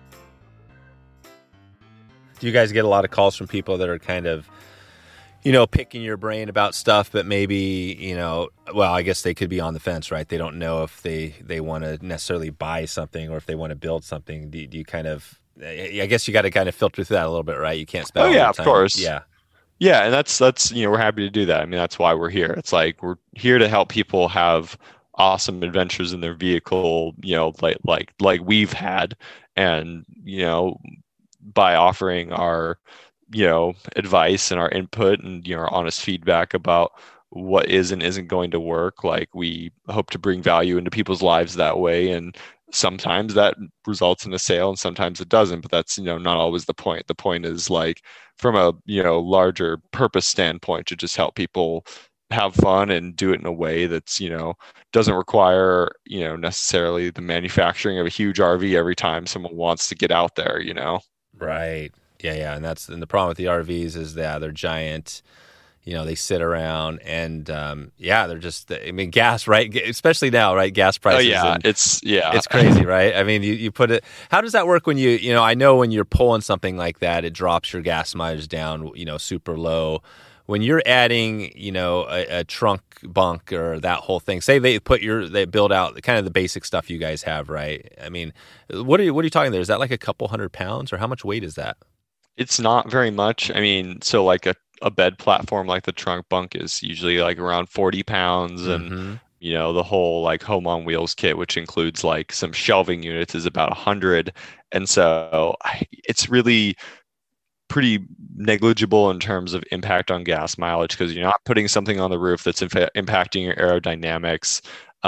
[SPEAKER 1] Do you guys get a lot of calls from people that are kind of, you know, picking your brain about stuff, but maybe, you know, well, I guess they could be on the fence, right? They don't know if they want to necessarily buy something or if they want to build something. Do you kind of, I guess you got to kind of filter through that a little bit, right? You can't spend all the time.
[SPEAKER 2] Of course.
[SPEAKER 1] Yeah,
[SPEAKER 2] and that's you know, we're happy to do that. I mean, that's why we're here. It's like we're here to help people have awesome adventures in their vehicle, you know, like we've had, and, you know, by offering our, you know, advice and our input and, you know, our honest feedback about what is and isn't going to work. Like, we hope to bring value into people's lives that way. And sometimes that results in a sale and sometimes it doesn't, but that's, you know, not always the point. The point is, like, from a, you know, larger purpose standpoint, to just help people have fun and do it in a way that's, you know, doesn't require, you know, necessarily the manufacturing of a huge RV every time someone wants to get out there, you know?
[SPEAKER 1] Right. Yeah. And the problem with the RVs is that they're giant. You know, they sit around and, they're just, I mean, gas, right? Especially now, right? Gas prices.
[SPEAKER 2] Oh, yeah. It's
[SPEAKER 1] crazy, right? I mean, you put it, how does that work when you know, I know when you're pulling something like that, it drops your gas mileage down, you know, super low. When you're adding, you know, a trunk bunk or that whole thing, say they build out kind of the basic stuff you guys have, right? I mean, what are you talking there? Is that like a couple 100 pounds, or how much weight is that?
[SPEAKER 2] It's not very much. I mean, so like a bed platform like the trunk bunk is usually like around 40 pounds. And The whole like home on wheels kit, which includes like some shelving units, is about 100. And so it's really pretty negligible in terms of impact on gas mileage because you're not putting something on the roof that's impacting your aerodynamics.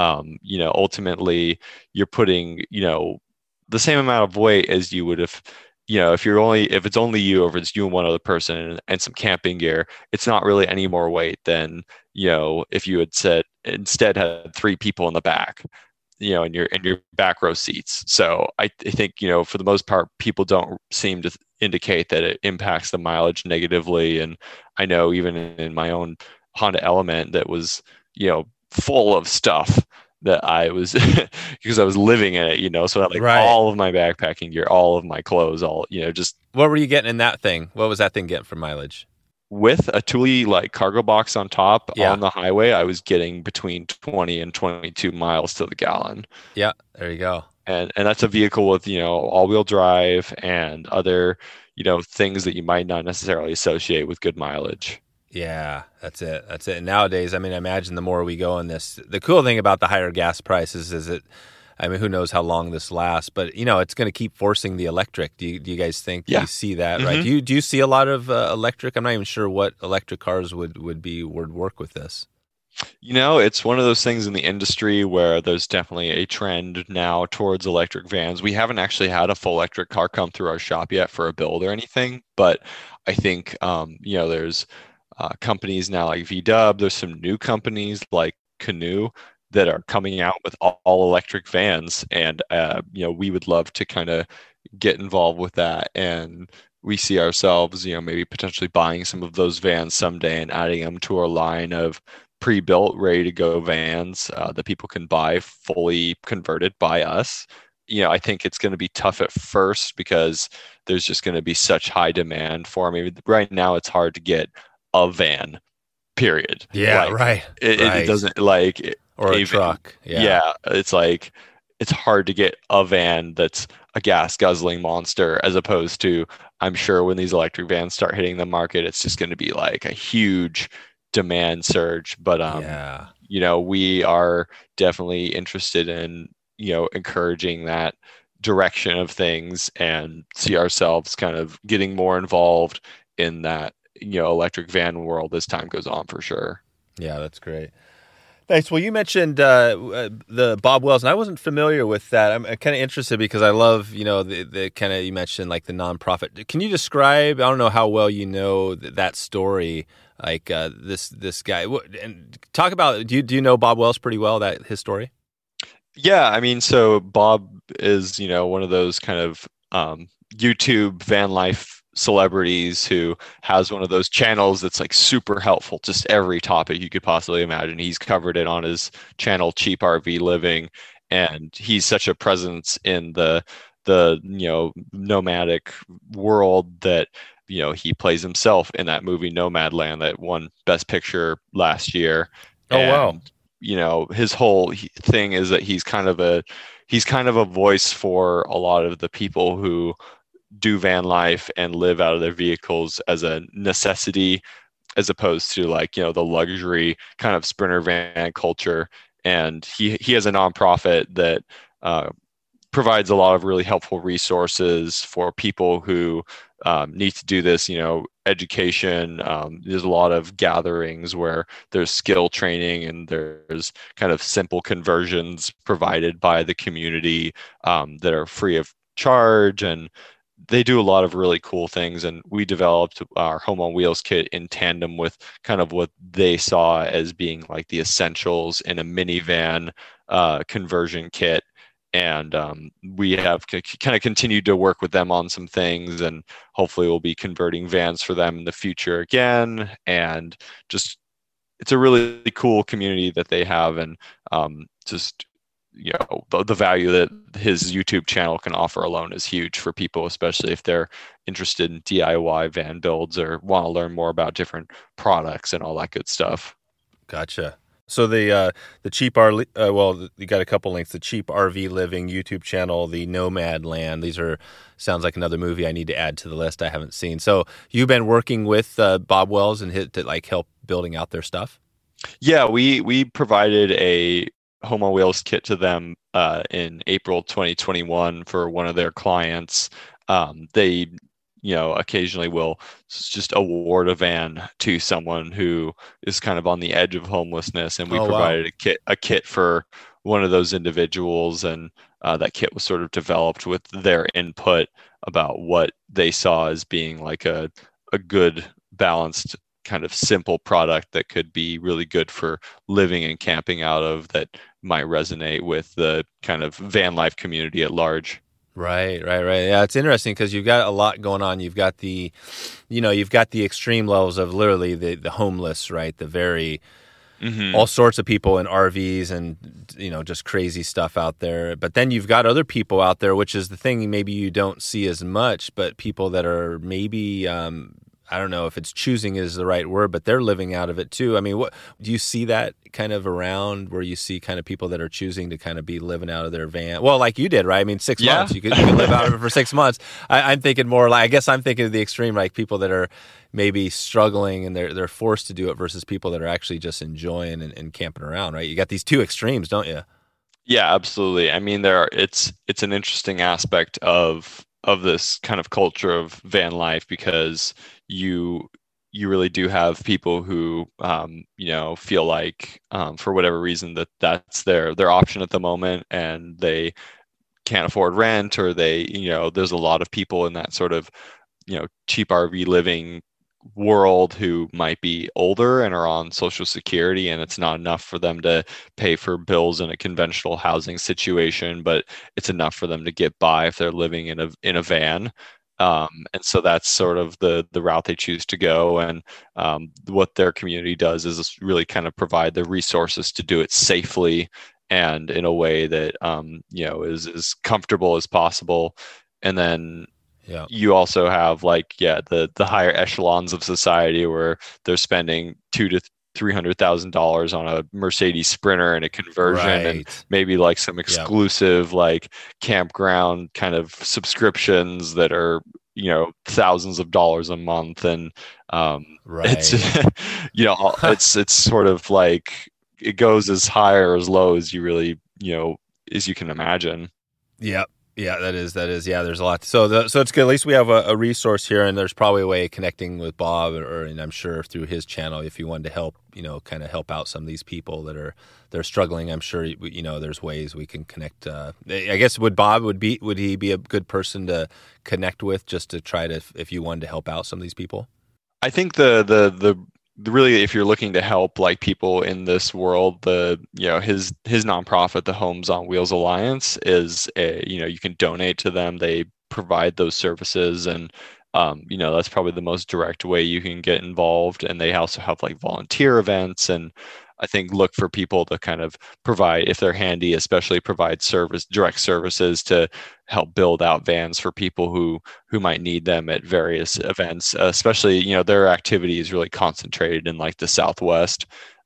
[SPEAKER 2] Ultimately, you're putting, the same amount of weight as you would have, if it's only you, or if it's you and one other person and some camping gear, it's not really any more weight than, if you had instead had 3 people in the back, in your back row seats. So I think, for the most part, people don't seem to indicate that it impacts the mileage negatively. And I know even in my own Honda Element that was, full of stuff that I was because I was living in it, so I had like all of my backpacking gear, all of my clothes, all, just.
[SPEAKER 1] What were you getting in that thing? What was that thing getting for mileage?
[SPEAKER 2] With a Thule like cargo box on top on the highway, I was getting between 20 and 22 miles to the gallon.
[SPEAKER 1] Yeah, there you go.
[SPEAKER 2] And that's a vehicle with, all-wheel drive and other, things that you might not necessarily associate with good mileage.
[SPEAKER 1] Yeah, that's it. And nowadays, I mean, I imagine the more we go in this, the cool thing about the higher gas prices is that, I mean, who knows how long this lasts, but it's going to keep forcing the electric. Do you guys think you see that, right? Do you see a lot of electric? I'm not even sure what electric cars would work with this.
[SPEAKER 2] It's one of those things in the industry where there's definitely a trend now towards electric vans. We haven't actually had a full electric car come through our shop yet for a build or anything, but I think, there's companies now like VW. There's some new companies like Canoo that are coming out with all electric vans, and we would love to kind of get involved with that, and we see ourselves maybe potentially buying some of those vans someday and adding them to our line of pre-built, ready to go vans that people can buy fully converted by us. I think it's going to be tough at first because there's just going to be such high demand for them. I mean, right now it's hard to get a van, period.
[SPEAKER 1] Yeah, right.
[SPEAKER 2] It doesn't like
[SPEAKER 1] or a truck.
[SPEAKER 2] Yeah, it's like it's hard to get a van that's a gas guzzling monster, as opposed to, I'm sure when these electric vans start hitting the market, it's just going to be like a huge demand surge. But we are definitely interested in encouraging that direction of things and see ourselves kind of getting more involved in that electric van world as time goes on, for sure.
[SPEAKER 1] Yeah, that's great. Thanks. Well, you mentioned the Bob Wells, and I wasn't familiar with that. I'm kind of interested because I love, the kind of, you mentioned like the nonprofit. Can you describe, I don't know how well you know that story, like this guy, and talk about, do you know Bob Wells pretty well, his story?
[SPEAKER 2] Yeah, I mean, so Bob is, one of those kind of YouTube van life celebrities who has one of those channels that's like super helpful, just every topic you could possibly imagine. He's covered it on his channel, Cheap RV Living, and he's such a presence in the nomadic world that he plays himself in that movie Nomadland that won Best Picture last year.
[SPEAKER 1] Wow.
[SPEAKER 2] His whole thing is that he's kind of a voice for a lot of the people who do van life and live out of their vehicles as a necessity, as opposed to like, the luxury kind of Sprinter van culture. And he has a nonprofit that provides a lot of really helpful resources for people who need to do this, education. There's a lot of gatherings where there's skill training and there's kind of simple conversions provided by the community that are free of charge, and they do a lot of really cool things. And we developed our Home on Wheels kit in tandem with kind of what they saw as being like the essentials in a minivan conversion kit. And we have kind of continued to work with them on some things, and hopefully we'll be converting vans for them in the future again. And just, it's a really cool community that they have. And just, the value that his YouTube channel can offer alone is huge for people, especially if they're interested in DIY van builds or want to learn more about different products and all that good stuff.
[SPEAKER 1] Gotcha. So the Cheap RV, you got a couple links. The Cheap RV Living YouTube channel, the Nomadland. These sounds like another movie I need to add to the list I haven't seen. So you've been working with Bob Wells and to like help building out their stuff.
[SPEAKER 2] Yeah, we provided a Home on Wheels kit to them in April 2021 for one of their clients. They, occasionally will just award a van to someone who is kind of on the edge of homelessness, and we
[SPEAKER 1] Oh, wow.
[SPEAKER 2] provided a kit for one of those individuals, and that kit was sort of developed with their input about what they saw as being like a good balanced kind of simple product that could be really good for living and camping out of, that might resonate with the kind of van life community at large.
[SPEAKER 1] Right. Yeah, it's interesting because you've got a lot going on. You've got you've got the extreme levels of literally the homeless, right? The very all sorts of people in RVs and just crazy stuff out there. But then you've got other people out there, which is the thing maybe you don't see as much, but people that are maybe I don't know if it's choosing is the right word, but they're living out of it too. I mean, what do you see that kind of around where you see kind of people that are choosing to kind of be living out of their van? Well, like you did, right? I mean, 6 months, you could live out of it for 6 months. I'm thinking more like, I guess I'm thinking of the extreme, like people that are maybe struggling and they're forced to do it versus people that are actually just enjoying and camping around, right? You got these two extremes, don't you?
[SPEAKER 2] Yeah, absolutely. I mean, it's an interesting aspect of this kind of culture of van life, because you really do have people who feel like for whatever reason that's their option at the moment, and they can't afford rent, or there's a lot of people in that sort of cheap RV living world who might be older and are on Social Security, and it's not enough for them to pay for bills in a conventional housing situation, but it's enough for them to get by if they're living in a van. And so that's sort of the route they choose to go. And what their community does is really kind of provide the resources to do it safely and in a way that is as comfortable as possible. And then you also have the higher echelons of society where they're spending $200,000 to $300,000 on a Mercedes Sprinter and a conversion, and maybe like some exclusive like campground kind of subscriptions that are thousands of dollars a month. And it's it's sort of like it goes as high or as low as you really as you can imagine.
[SPEAKER 1] Yeah, that is. Yeah, there's a lot. So it's good. At least we have a resource here, and there's probably a way of connecting with Bob, and I'm sure through his channel, if you wanted to help, kind of help out some of these people they're struggling. I'm sure there's ways we can connect. I guess would he be a good person to connect with, just to try to, if you wanted to help out some of these people?
[SPEAKER 2] I think the really, if you're looking to help like people in this world, his nonprofit, the Homes on Wheels Alliance, is you can donate to them. They provide those services, and that's probably the most direct way you can get involved. And they also have like volunteer events, and I think look for people to kind of provide, if they're handy, especially provide direct services to help build out vans for people who might need them at various events. Especially, their activity is really concentrated in like the Southwest,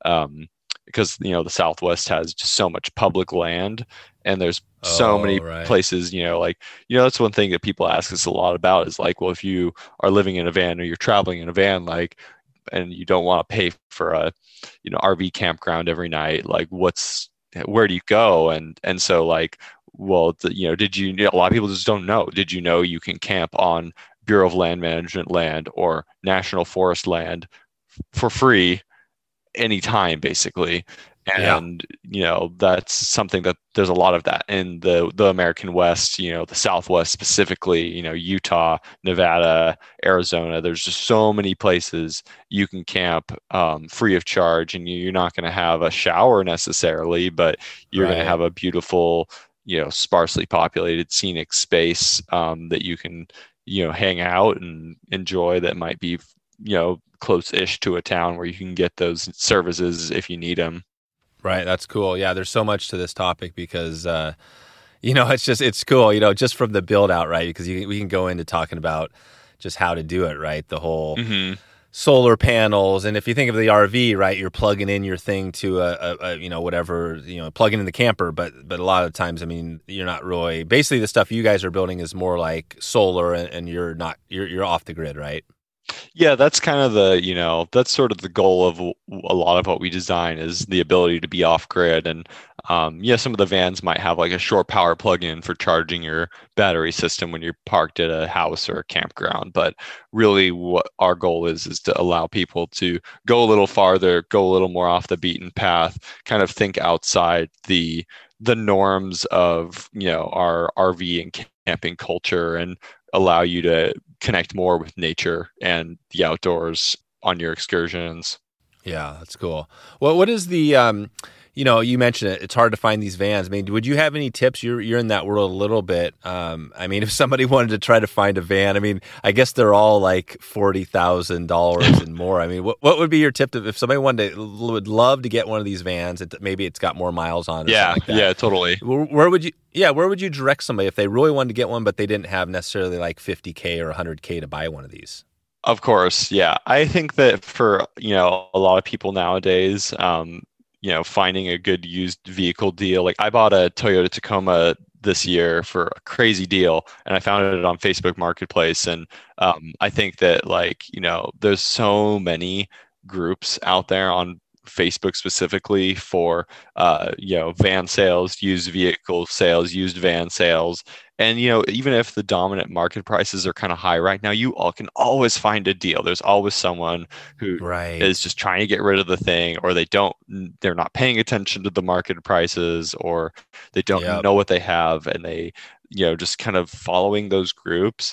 [SPEAKER 2] because the Southwest has just so much public land, and there's so many places. That's one thing that people ask us a lot about is like, well, if you are living in a van or you're traveling in a van, like, and you don't want to pay for a RV campground every night, like where do you go? And so like, well, did you a lot of people just don't know. Did you know you can camp on Bureau of Land Management land or National Forest land for free anytime, basically? And that's something that there's a lot of that in the American West, the Southwest specifically, Utah, Nevada, Arizona. There's just so many places you can camp free of charge, and you're not going to have a shower necessarily, but you're going to have a beautiful, sparsely populated scenic space that you can hang out and enjoy, that might be close-ish to a town where you can get those services if you need them.
[SPEAKER 1] Right. That's cool. Yeah. There's so much to this topic because, it's cool, just from the build out, right? Because we can go into talking about just how to do it, right? The whole solar panels. And if you think of the RV, right, you're plugging in your thing to plugging in the camper. But a lot of times, I mean, you're not really, basically the stuff you guys are building is more like solar, and you're off the grid, right?
[SPEAKER 2] Yeah, that's kind of that's sort of the goal of a lot of what we design is the ability to be off grid. And yeah, some of the vans might have like a short power plug-in for charging your battery system when you're parked at a house or a campground. But really what our goal is to allow people to go a little farther, go a little more off the beaten path, kind of think outside the norms of, our RV and camping culture, and allow you to connect more with nature and the outdoors on your excursions.
[SPEAKER 1] Yeah, that's cool. Well, what is the, you mentioned it's hard to find these vans. I mean, would you have any tips? You're in that world a little bit. I mean, if somebody wanted to try to find a van, I mean, I guess they're all like $40,000 and more. I mean, what would be your tip if somebody would love to get one of these vans? Maybe it's got more miles on it.
[SPEAKER 2] Yeah,
[SPEAKER 1] like that.
[SPEAKER 2] Yeah, totally.
[SPEAKER 1] Where would you direct somebody if they really wanted to get one, but they didn't have necessarily like $50K or $100K to buy one of these?
[SPEAKER 2] Of course, yeah. I think that for, a lot of people nowadays, finding a good used vehicle deal. Like I bought a Toyota Tacoma this year for a crazy deal, and I found it on Facebook Marketplace. And I think that there's so many groups out there on Facebook specifically for van sales, used vehicle sales, used van sales. And even if the dominant market prices are kind of high right now, you all can always find a deal. There's always someone who is just trying to get rid of the thing, or they're not paying attention to the market prices, or they don't know what they have, and they just kind of following those groups,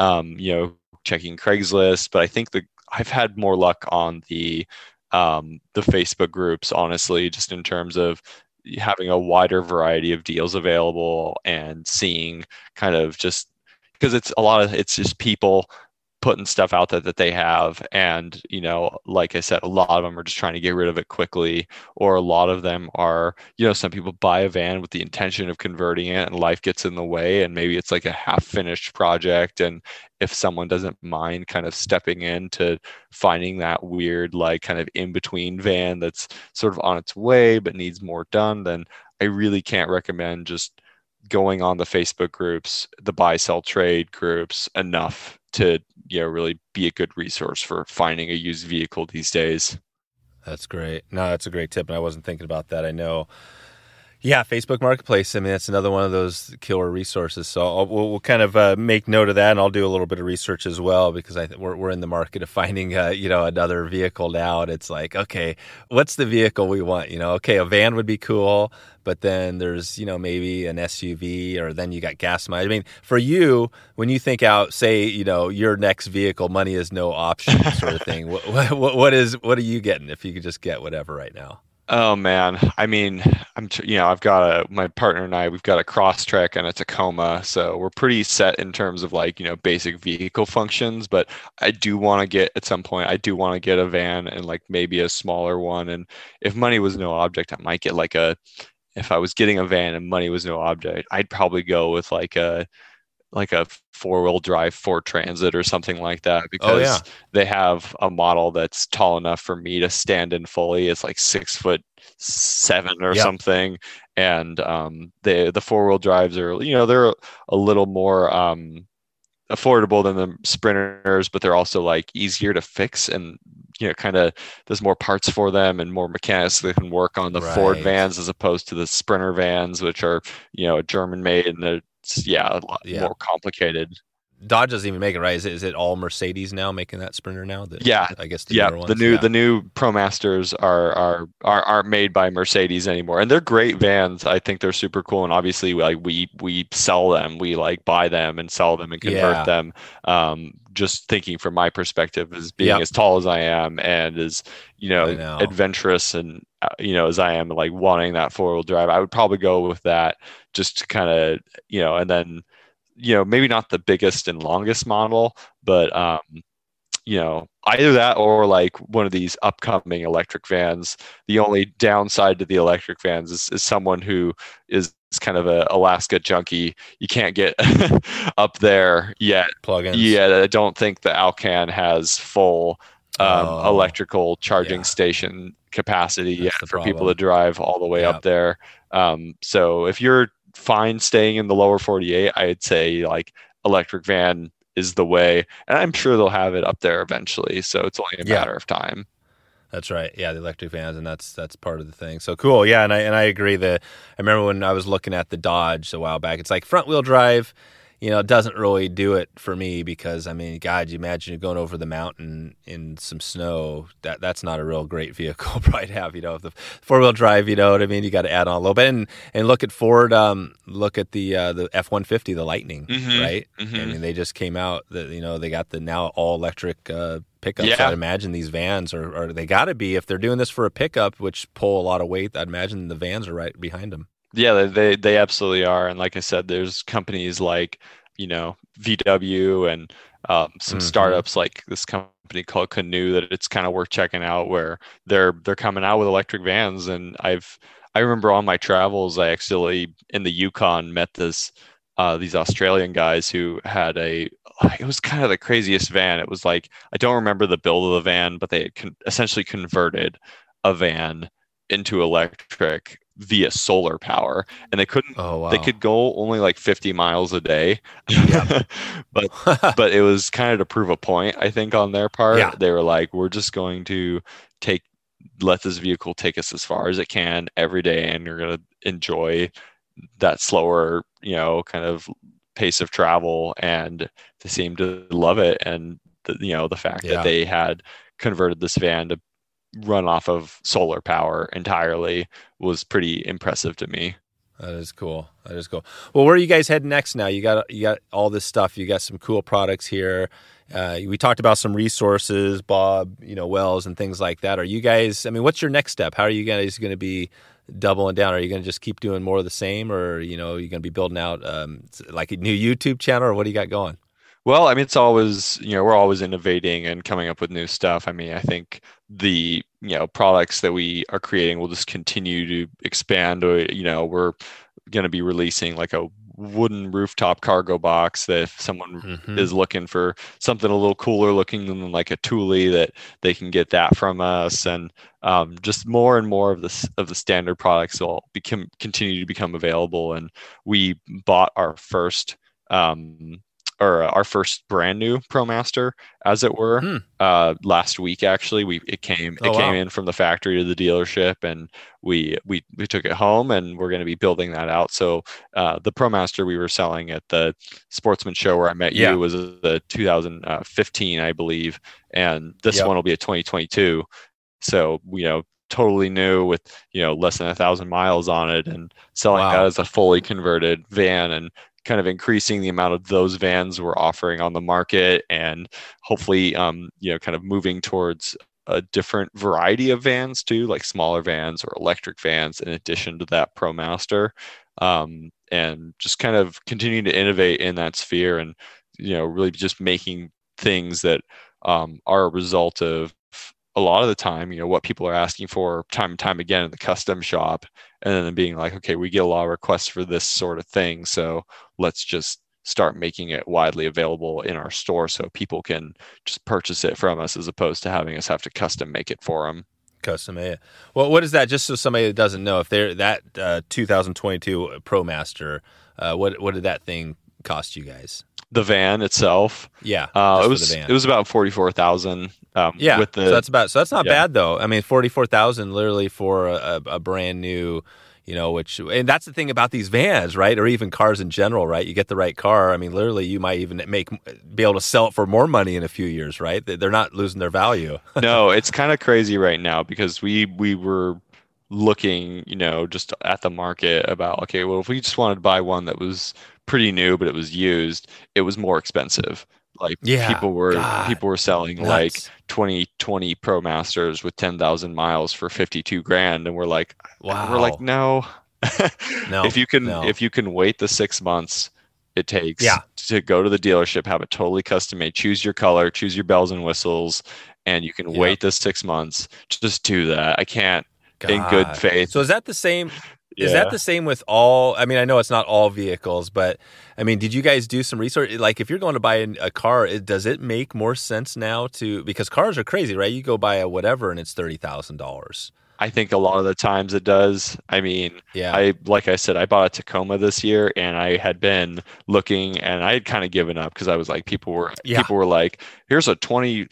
[SPEAKER 2] checking Craigslist. But I think I've had more luck on the Facebook groups, honestly, just in terms of having a wider variety of deals available and seeing kind of just because it's just people putting stuff out there that they have. And, like I said, a lot of them are just trying to get rid of it quickly, or a lot of them are, some people buy a van with the intention of converting it and life gets in the way. And maybe it's like a half finished project. And if someone doesn't mind kind of stepping into finding that weird, like kind of in between van that's sort of on its way, but needs more done, then I really can't recommend just going on the Facebook groups, the buy, sell, trade groups enough to really be a good resource for finding a used vehicle these days.
[SPEAKER 1] That's great. No, that's a great tip, and I wasn't thinking about that. I know. Yeah, Facebook Marketplace. I mean, that's another one of those killer resources. So we'll kind of make note of that, and I'll do a little bit of research as well, because we're in the market of finding another vehicle now. And it's like, okay, what's the vehicle we want? Okay, a van would be cool, but then there's maybe an SUV, or then you got gas mileage. I mean, for you, when you think out, say your next vehicle, money is no option sort of thing. What are you getting if you could just get whatever right now?
[SPEAKER 2] Oh man, I mean, I've got my partner and we've got a Crosstrek and a Tacoma, so we're pretty set in terms of basic vehicle functions. But I do want to get a van, and maybe a smaller one. And if money was no object, I might get if I was getting a van and money was no object, I'd probably go with a 4-wheel drive Ford Transit or something like that, because they have a model that's tall enough for me to stand in fully. It's like 6'7" or something. And the 4-wheel drives are, they're a little more affordable than the Sprinters, but they're also easier to fix, and kind of there's more parts for them and more mechanics that can work on the Ford vans as opposed to the Sprinter vans, which are a German made, and they're a lot more complicated.
[SPEAKER 1] Dodge doesn't even make it, right? Is it all Mercedes now making that Sprinter now? I guess the newer ones.
[SPEAKER 2] The new ProMasters aren't made by Mercedes anymore, and they're great vans. I think they're super cool, and obviously we sell them, we buy them and sell them and convert them. Just thinking from my perspective as being as tall as I am, and as adventurous and as I am, wanting that 4-wheel drive, I would probably go with that, just to kind of and then maybe not the biggest and longest model, but either that or one of these upcoming electric vans. The only downside to the electric vans is someone who is kind of a Alaska junkie. You can't get up there yet.
[SPEAKER 1] Plugins.
[SPEAKER 2] Yeah, I don't think the Alcan has full electrical charging station capacity yet for people to drive all the way up there. So if you're fine staying in the lower 48, I'd say electric van is the way. And I'm sure they'll have it up there eventually. So it's only a matter of time.
[SPEAKER 1] That's right. Yeah, the electric vans, and that's part of the thing. So cool. Yeah, and I agree that I remember when I was looking at the Dodge a while back, it's like front wheel drive, it doesn't really do it for me because, I mean, God, you imagine you're going over the mountain in some snow. That's not a real great vehicle probably to have, the four-wheel drive, you know what I mean? You got to add on a little bit. And look at Ford, look at the F-150, the Lightning, right? Mm-hmm. I mean, they just came out, they got the now all-electric pickups. Yeah. So I'd imagine these vans are they got to be, if they're doing this for a pickup, which pull a lot of weight, I'd imagine the vans are right behind them.
[SPEAKER 2] Yeah, they absolutely are. And like I said, there's companies like, VW and some startups like this company called Canoe that it's kind of worth checking out, where they're coming out with electric vans. And I remember on my travels, I actually in the Yukon met these Australian guys who had it was kind of the craziest van. It was like, I don't remember the build of the van, but they had essentially converted a van into electric via solar power, and they couldn't. Oh, wow. They could go only like 50 miles a day, but it was kind of to prove a point, I think, on their part. Yeah. They were like, we're just going to let this vehicle take us as far as it can every day, and you're going to enjoy that slower, kind of pace of travel. And they seemed to love it, and the fact that they had converted this van to run off of solar power entirely was pretty impressive to me.
[SPEAKER 1] That is cool. Well, where are you guys heading next now? You got all this stuff. You got some cool products here. We talked about some resources, Bob, Wells and things like that. Are you guys, what's your next step? How are you guys going to be doubling down? Are you going to just keep doing more of the same, or, are you going to be building out like a new YouTube channel, or what do you got going?
[SPEAKER 2] Well, it's always, we're always innovating and coming up with new stuff. I think the, products that we are creating will just continue to expand. We're going to be releasing like a wooden rooftop cargo box that if someone is looking for something a little cooler looking than like a Thule, that they can get that from us. And just more and more of the standard products will continue to become available. And we bought our first brand new ProMaster, as it were, last week. Actually, it came in from the factory to the dealership, and we took it home, and we're going to be building that out. So the ProMaster we were selling at the Sportsman show where I met you was the 2015, I believe, and this one will be a 2022. So totally new with less than 1,000 miles on it, and selling that as a fully converted van, and kind of increasing the amount of those vans we're offering on the market, and hopefully, kind of moving towards a different variety of vans too, like smaller vans or electric vans in addition to that ProMaster, and just kind of continuing to innovate in that sphere, and, really just making things that are a result of a lot of the time, what people are asking for time and time again in the custom shop, and then being like, okay, we get a lot of requests for this sort of thing, so let's just start making it widely available in our store so people can just purchase it from us, as opposed to having us have to custom make it for them.
[SPEAKER 1] Custom made. Well, what is that? Just so somebody that doesn't know, if they're that 2022 ProMaster, what did that thing cost you guys?
[SPEAKER 2] The van itself,
[SPEAKER 1] it
[SPEAKER 2] was about 44,000.
[SPEAKER 1] So that's not bad though. 44,000 literally for a brand new, and that's the thing about these vans, right? Or even cars in general, right? You get the right car. Literally, you might even be able to sell it for more money in a few years, right? They're not losing their value.
[SPEAKER 2] No, it's kind of crazy right now, because we were looking, just at the market about, okay, well, if we just wanted to buy one that was pretty new but it was used, it was more expensive. Like people were selling nuts. Like 2020 ProMasters with 10,000 miles for 52 grand, and we're like, no. No. If you can wait the 6 months it takes to go to the dealership, have it totally custom made, choose your color, choose your bells and whistles, and you can wait the 6 months, just do that. I can't. In good faith.
[SPEAKER 1] So is that the same? Is that the same with all? I know it's not all vehicles, but did you guys do some research? Like, if you're going to buy a car, does it make more sense now because cars are crazy, right? You go buy a whatever and it's $30,000.
[SPEAKER 2] I think a lot of the times it does. I mean,
[SPEAKER 1] Yeah.
[SPEAKER 2] like I said, I bought a Tacoma this year, and I had been looking, and I had kind of given up because I was like, people were like, here's a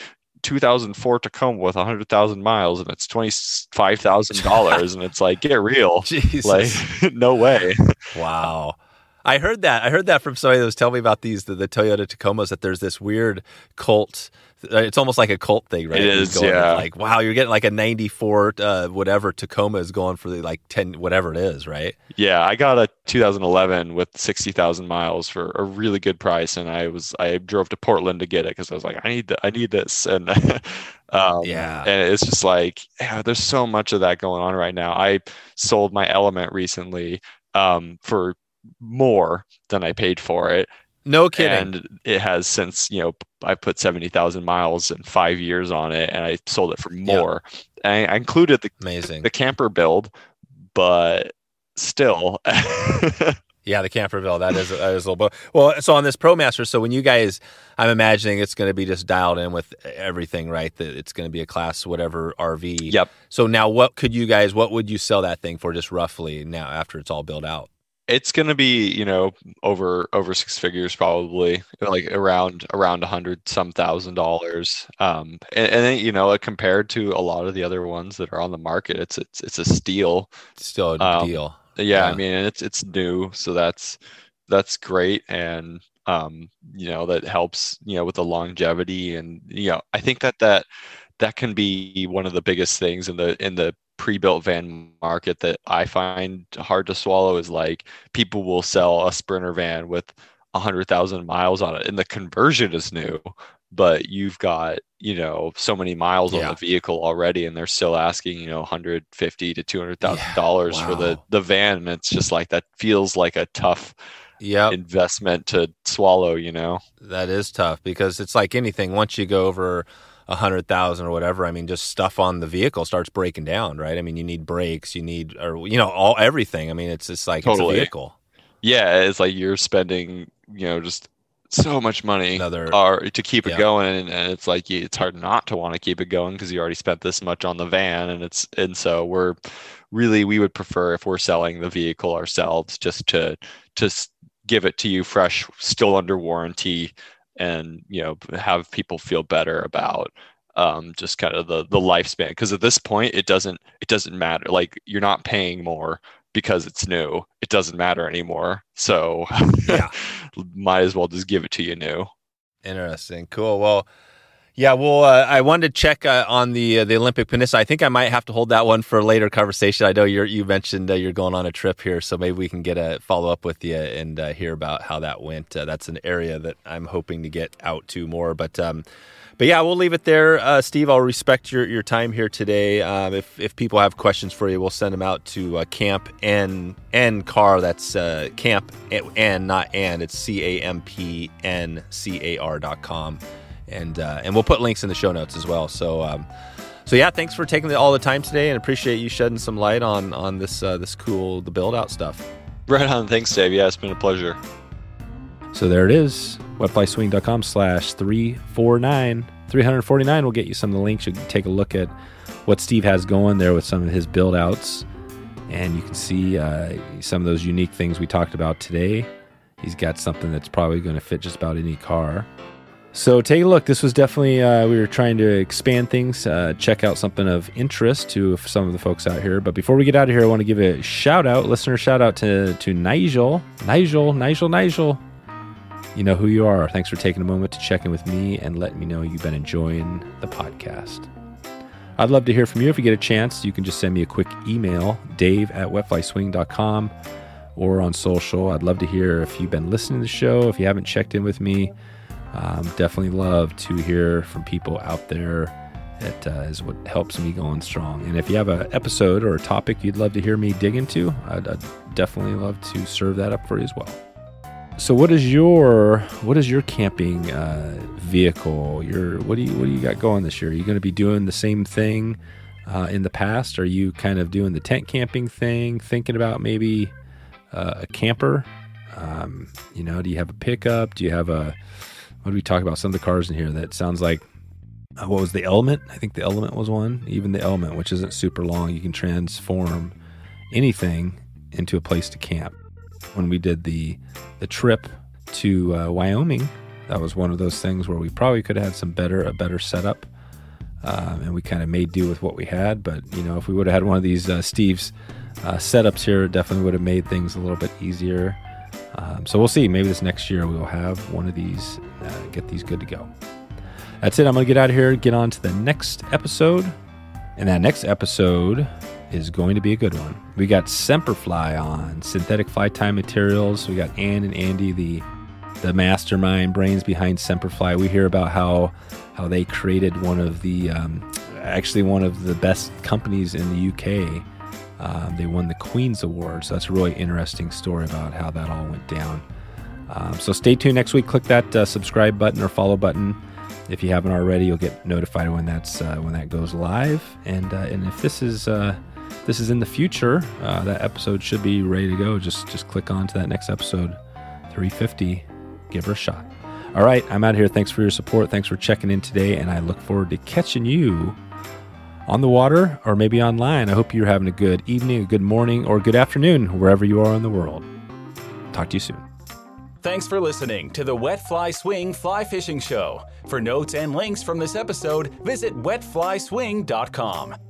[SPEAKER 2] 2004 Tacoma with 100,000 miles, and it's $25,000, and it's like, get real,
[SPEAKER 1] Jesus.
[SPEAKER 2] like, no way.
[SPEAKER 1] Wow. I heard that from somebody that was telling me about the Toyota Tacomas, that there's this weird cult. It's almost like a cult thing, right?
[SPEAKER 2] It is, yeah.
[SPEAKER 1] Like, wow, you're getting like a 94 whatever Tacoma is going for like 10, whatever it is, right?
[SPEAKER 2] Yeah, I got a 2011 with 60,000 miles for a really good price, and I drove to Portland to get it because I was like, I need this, and
[SPEAKER 1] Yeah.
[SPEAKER 2] and it's just like, yeah, there's so much of that going on right now. I sold my Element recently for more than I paid for it.
[SPEAKER 1] No kidding.
[SPEAKER 2] And it has since, I put 70,000 miles and 5 years on it, and I sold it for more. And I included the camper build, but still.
[SPEAKER 1] Yeah, the camper build, that is a little bit. Well, so on this ProMaster, so when you guys, I'm imagining it's going to be just dialed in with everything, right? That it's going to be a class whatever RV.
[SPEAKER 2] Yep.
[SPEAKER 1] So now what would you sell that thing for, just roughly now after it's all built out?
[SPEAKER 2] It's going to be, over 6 figures, probably, like around $100,000. And then, compared to a lot of the other ones that are on the market, it's a steal.
[SPEAKER 1] Still a deal.
[SPEAKER 2] Yeah, I mean, it's new, so that's great, and that helps, with the longevity, and I think that can be one of the biggest things in the pre-built van market that I find hard to swallow, is like, people will sell a Sprinter van with 100,000 miles on it, and the conversion is new, but you've got so many miles on the vehicle already, and they're still asking $150,000 to $200,000 for the van, and it's just like, that feels like a tough investment to swallow.
[SPEAKER 1] That is tough, because it's like anything, once you go over 100,000 or whatever, I mean, just stuff on the vehicle starts breaking down, right? I mean, you need brakes, everything. I mean, it's just like, totally. It's a vehicle.
[SPEAKER 2] Yeah, it's like you're spending, just so much money to keep it going, and it's like, it's hard not to want to keep it going because you already spent this much on the van, and so we would prefer, if we're selling the vehicle ourselves, just to give it to you fresh, still under warranty, and have people feel better about just kind of the lifespan, because at this point it doesn't matter. Like, you're not paying more because it's new. It doesn't matter anymore, so might as well just give it to you new.
[SPEAKER 1] Interesting. Cool. Well, I wanted to check on the Olympic Peninsula. I think I might have to hold that one for a later conversation. I know you mentioned you're going on a trip here, so maybe we can get a follow up with you and hear about how that went. That's an area that I'm hoping to get out to more. But yeah, we'll leave it there. Steve, I'll respect your time here today. If people have questions for you, we'll send them out to Camp N Car. That's Camp N, not and. It's CampNCAR.com. And we'll put links in the show notes as well. So yeah, thanks for taking all the time today, and appreciate you shedding some light on this cool, the build out stuff.
[SPEAKER 2] Right on. Thanks, Dave. Yeah, it's been a pleasure.
[SPEAKER 1] So there it is. wetflyswing.com/349. 349 will get you some of the links. You can take a look at what Steve has going there with some of his build outs, and you can see some of those unique things we talked about today. He's got something that's probably going to fit just about any car. So take a look. This was definitely, we were trying to expand things, check out something of interest to some of the folks out here. But before we get out of here, I want to give a listener shout out to Nigel. Nigel. You know who you are. Thanks for taking a moment to check in with me and letting me know you've been enjoying the podcast. I'd love to hear from you. If you get a chance, you can just send me a quick email, dave@wetflyswing.com, or on social. I'd love to hear if you've been listening to the show, if you haven't checked in with me. Definitely love to hear from people out there. That is what helps me going strong. And if you have an episode or a topic you'd love to hear me dig into, I'd definitely love to serve that up for you as well. So what is your camping vehicle? What do you got going this year? Are you going to be doing the same thing in the past? Are you kind of doing the tent camping thing, thinking about maybe a camper? Do you have a pickup? Do you have what do we talk about? Some of the cars in here that sounds like what was the Element? I think the Element was one. Even the Element, which isn't super long, you can transform anything into a place to camp. When we did the trip to Wyoming, that was one of those things where we probably could have had a better setup, and we kind of made do with what we had. But if we would have had one of these Steve's setups here, it definitely would have made things a little bit easier. So we'll see. Maybe this next year we'll have one of these, get these good to go. That's it. I'm going to get out of here, get on to the next episode. And that next episode is going to be a good one. We got Semperfli on synthetic fly tie materials. We got Ann and Andy, the mastermind brains behind Semperfli. We hear about how they created one of the best companies in the UK. They won the Queen's Award, so that's a really interesting story about how that all went down. So stay tuned next week. Click that subscribe button or follow button. If you haven't already, you'll get notified when that goes live. And if this is in the future, that episode should be ready to go. Just click on to that next episode, 350. Give her a shot. All right, I'm out of here. Thanks for your support. Thanks for checking in today, and I look forward to catching you on the water or maybe online. I hope you're having a good evening, a good morning, or good afternoon, wherever you are in the world. Talk to you soon.
[SPEAKER 3] Thanks for listening to the Wet Fly Swing Fly Fishing Show. For notes and links from this episode, visit wetflyswing.com.